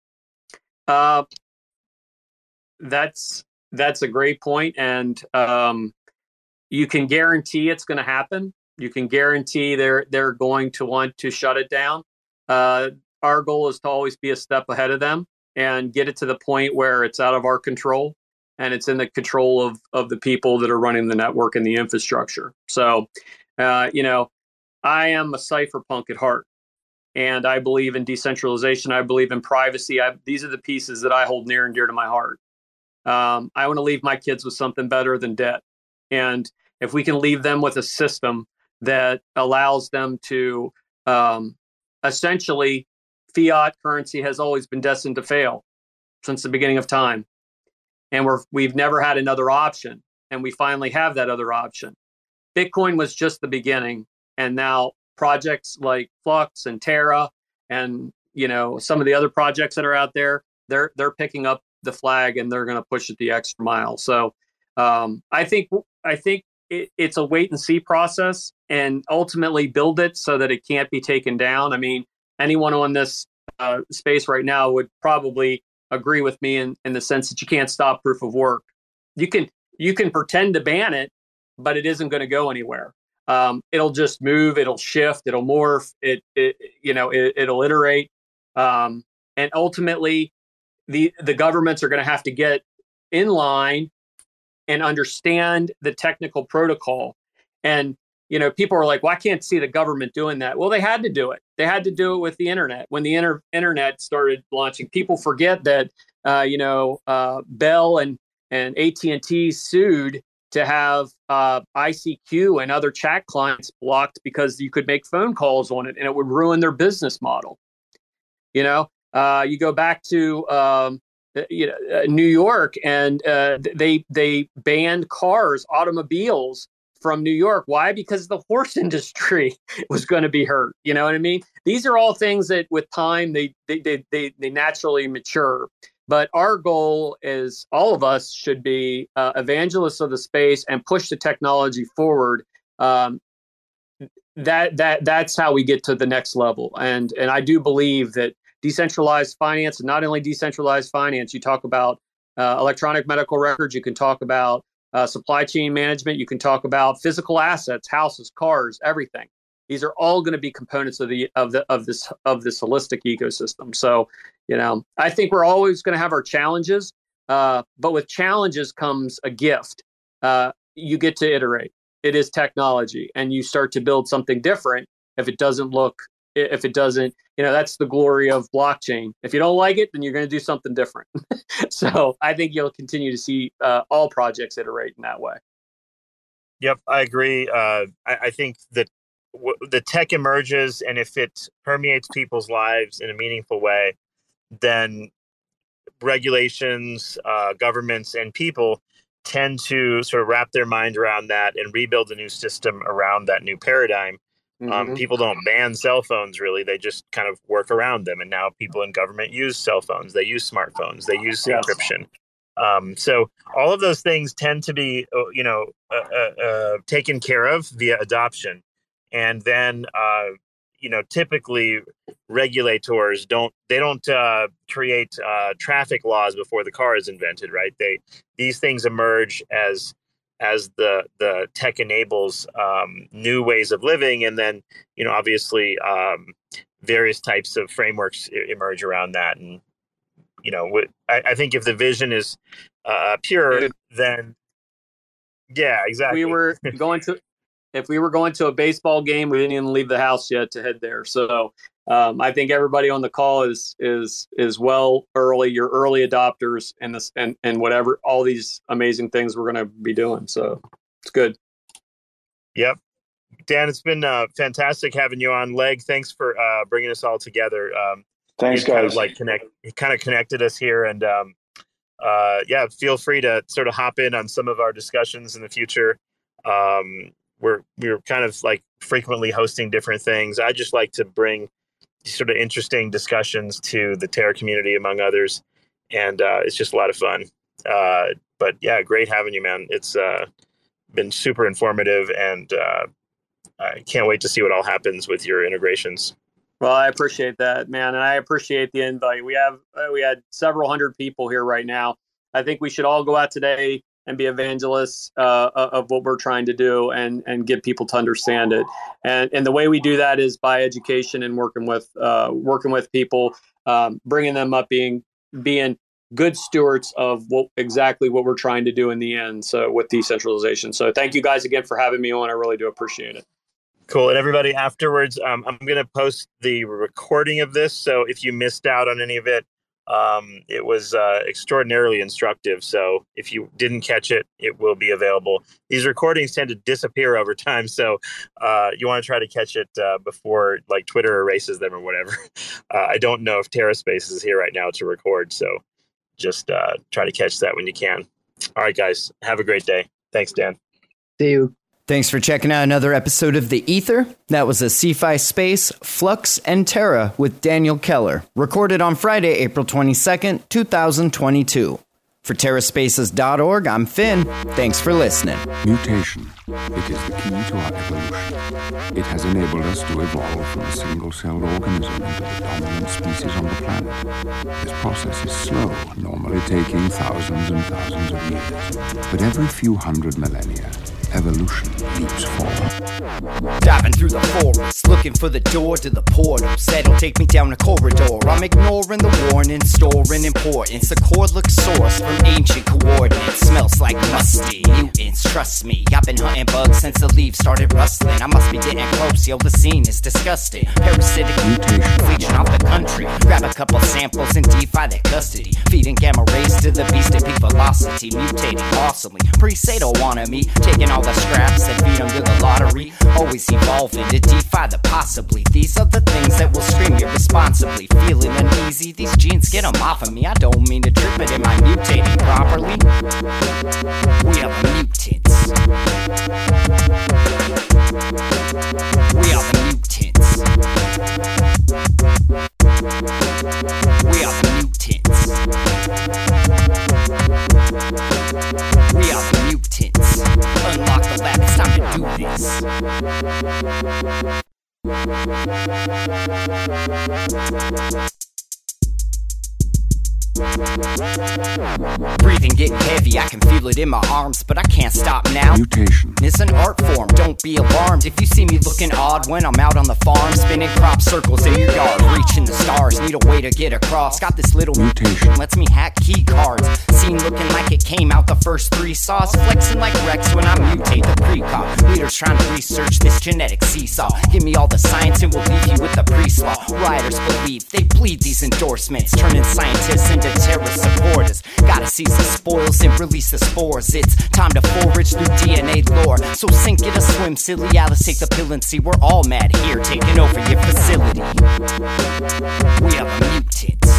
That's a great point, and you can guarantee it's going to happen. You can guarantee they're going to want to shut it down. Our goal is to always be a step ahead of them and get it to the point where it's out of our control and it's in the control of the people that are running the network and the infrastructure. So, I am a cypherpunk at heart, and I believe in decentralization. I believe in privacy. These are the pieces that I hold near and dear to my heart. I want to leave my kids with something better than debt. And if we can leave them with a system that allows them to essentially, fiat currency has always been destined to fail since the beginning of time. And we've never had another option. And we finally have that other option. Bitcoin was just the beginning. And now projects like Flux and Terra and some of the other projects that are out there, they're picking up the flag and they're going to push it the extra mile. So I think it's a wait and see process, and ultimately build it so that it can't be taken down. I mean, anyone on this space right now would probably agree with me in the sense that you can't stop proof of work. You can pretend to ban it, but it isn't going to go anywhere. It'll just move, it'll shift, it'll morph, it'll iterate. And ultimately the governments are going to have to get in line and understand the technical protocol. And people are like, well, I can't see the government doing that. Well, they had to do it. They had to do it with the internet. When the internet started launching, people forget that, Bell and AT&T sued to have ICQ and other chat clients blocked because you could make phone calls on it and it would ruin their business model. You go back to New York, and they banned automobiles from New York. Why? Because the horse industry was going to be hurt. You know what I mean? These are all things that with time they naturally mature. But our goal is all of us should be evangelists of the space and push the technology forward. That's how we get to the next level. And I do believe that decentralized finance, and not only decentralized finance, you talk about electronic medical records, you can talk about supply chain management, you can talk about physical assets, houses, cars, everything. These are all going to be components of this holistic ecosystem. So, I think we're always going to have our challenges, but with challenges comes a gift. You get to iterate. It is technology, and you start to build something different. If it doesn't, that's the glory of blockchain. If you don't like it, then you're going to do something different. So I think you'll continue to see all projects iterate in that way. Yep, I agree. I think that the tech emerges, and if it permeates people's lives in a meaningful way, then regulations, governments, and people tend to sort of wrap their mind around that and rebuild a new system around that new paradigm. Mm-hmm. People don't ban cell phones, really. They just kind of work around them. And now people in government use cell phones. They use smartphones. They use encryption. So all of those things tend to be, taken care of via adoption. And then, typically regulators don't create traffic laws before the car is invented, right? These things emerge as the tech enables new ways of living, and then obviously various types of frameworks emerge around that. And I think if the vision is pure, then yeah, exactly. If we were going to a baseball game, we didn't even leave the house yet to head there. So I think everybody on the call is early. You're early adopters in this and whatever all these amazing things we're going to be doing. So it's good. Yep, Dan, it's been fantastic having you on. Leg, thanks for bringing us all together. Thanks, guys. Kind of connected us here, and feel free to sort of hop in on some of our discussions in the future. We're kind of like frequently hosting different things. I just like to bring sort of interesting discussions to the Terra community, among others. And it's just a lot of fun. But yeah, great having you, man. It's been super informative, and I can't wait to see what all happens with your integrations. Well, I appreciate that, man. And I appreciate the invite. We had several hundred people here right now. I think we should all go out today and be evangelists of what we're trying to do, and get people to understand it. And the way we do that is by education and working with people, bringing them up, being good stewards of what we're trying to do in the end. So with decentralization. So thank you guys again for having me on. I really do appreciate it. Cool. And everybody, afterwards, I'm going to post the recording of this. So if you missed out on any of it, it was extraordinarily instructive. So if you didn't catch it, it will be available. These recordings tend to disappear over time. So you want to try to catch it before like Twitter erases them or whatever. I don't know if TerraSpace is here right now to record. So just try to catch that when you can. All right, guys, have a great day. Thanks, Dan. See you. Thanks for checking out another episode of The Ether. That was a CeFi Space, Flux, and Terra with Daniel Keller, recorded on Friday, April 22nd, 2022. For TerraSpaces.org, I'm Finn. Thanks for listening. Mutation. It is the key to our evolution. It has enabled us to evolve from a single-celled organism into the dominant species on the planet. This process is slow, normally taking thousands and thousands of years. But every few hundred millennia, evolution leaps forward. Diving through the forest, looking for the door to the portals that'll take me down a corridor. I'm ignoring the warning, storing importance. The core looks sourced from ancient coordinates. Smells like musty mutants, trust me. I've been hunting bugs since the leaves started rustling. I must be getting close, yo, the scene is disgusting. Parasitic mutations leeching off the country. Grab a couple samples and defy their custody. Feeding gamma rays to the beast at peak velocity. Mutating awesomely, pre-say don't wanna me. Taking all the scraps and feed them to the lottery. Always evolving to defy the possibly. These are the things that will scream irresponsibly. Feeling uneasy, these genes get them off of me. I don't mean to trip it, am I mutating properly? We are the mutants. We are the mutants. We are the mutants. We are the mutants. Unlock the lab, it's time to do this. Breathing getting heavy, I can feel it in my arms, but I can't stop now. Mutation. It's an art form, don't be alarmed if you see me looking odd when I'm out on the farm, spinning crop circles in your yard, reaching the stars, need a way to get across. Got this little mutation, lets me hack key cards. Scene looking like it came out the first 3 saws, flexing like Rex when I mutate the precog. Leaders trying to research this genetic seesaw. Give me all the science and we'll leave you with the pre-slaw. Rioters believe they bleed these endorsements, turning scientists into terrorist supporters. Gotta seize the spoils and release the spores. It's time to forage through DNA lore. So sink it or swim, silly Alice, take the pill and see we're all mad here, taking over your facility. We are the mutants.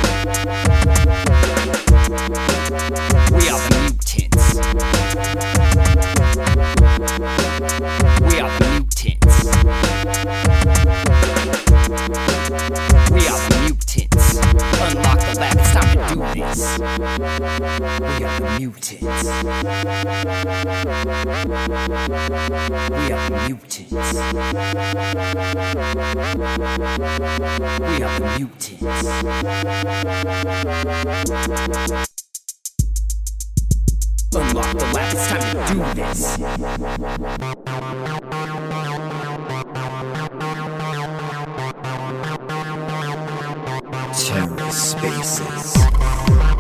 We are the mutants. We are the mutants. We are the mutants. Unlock the lab, it's time to do this. We are the mutants. We are the mutants. We are the mutants. Unlock the lab, it's time to do this. TerraSpaces.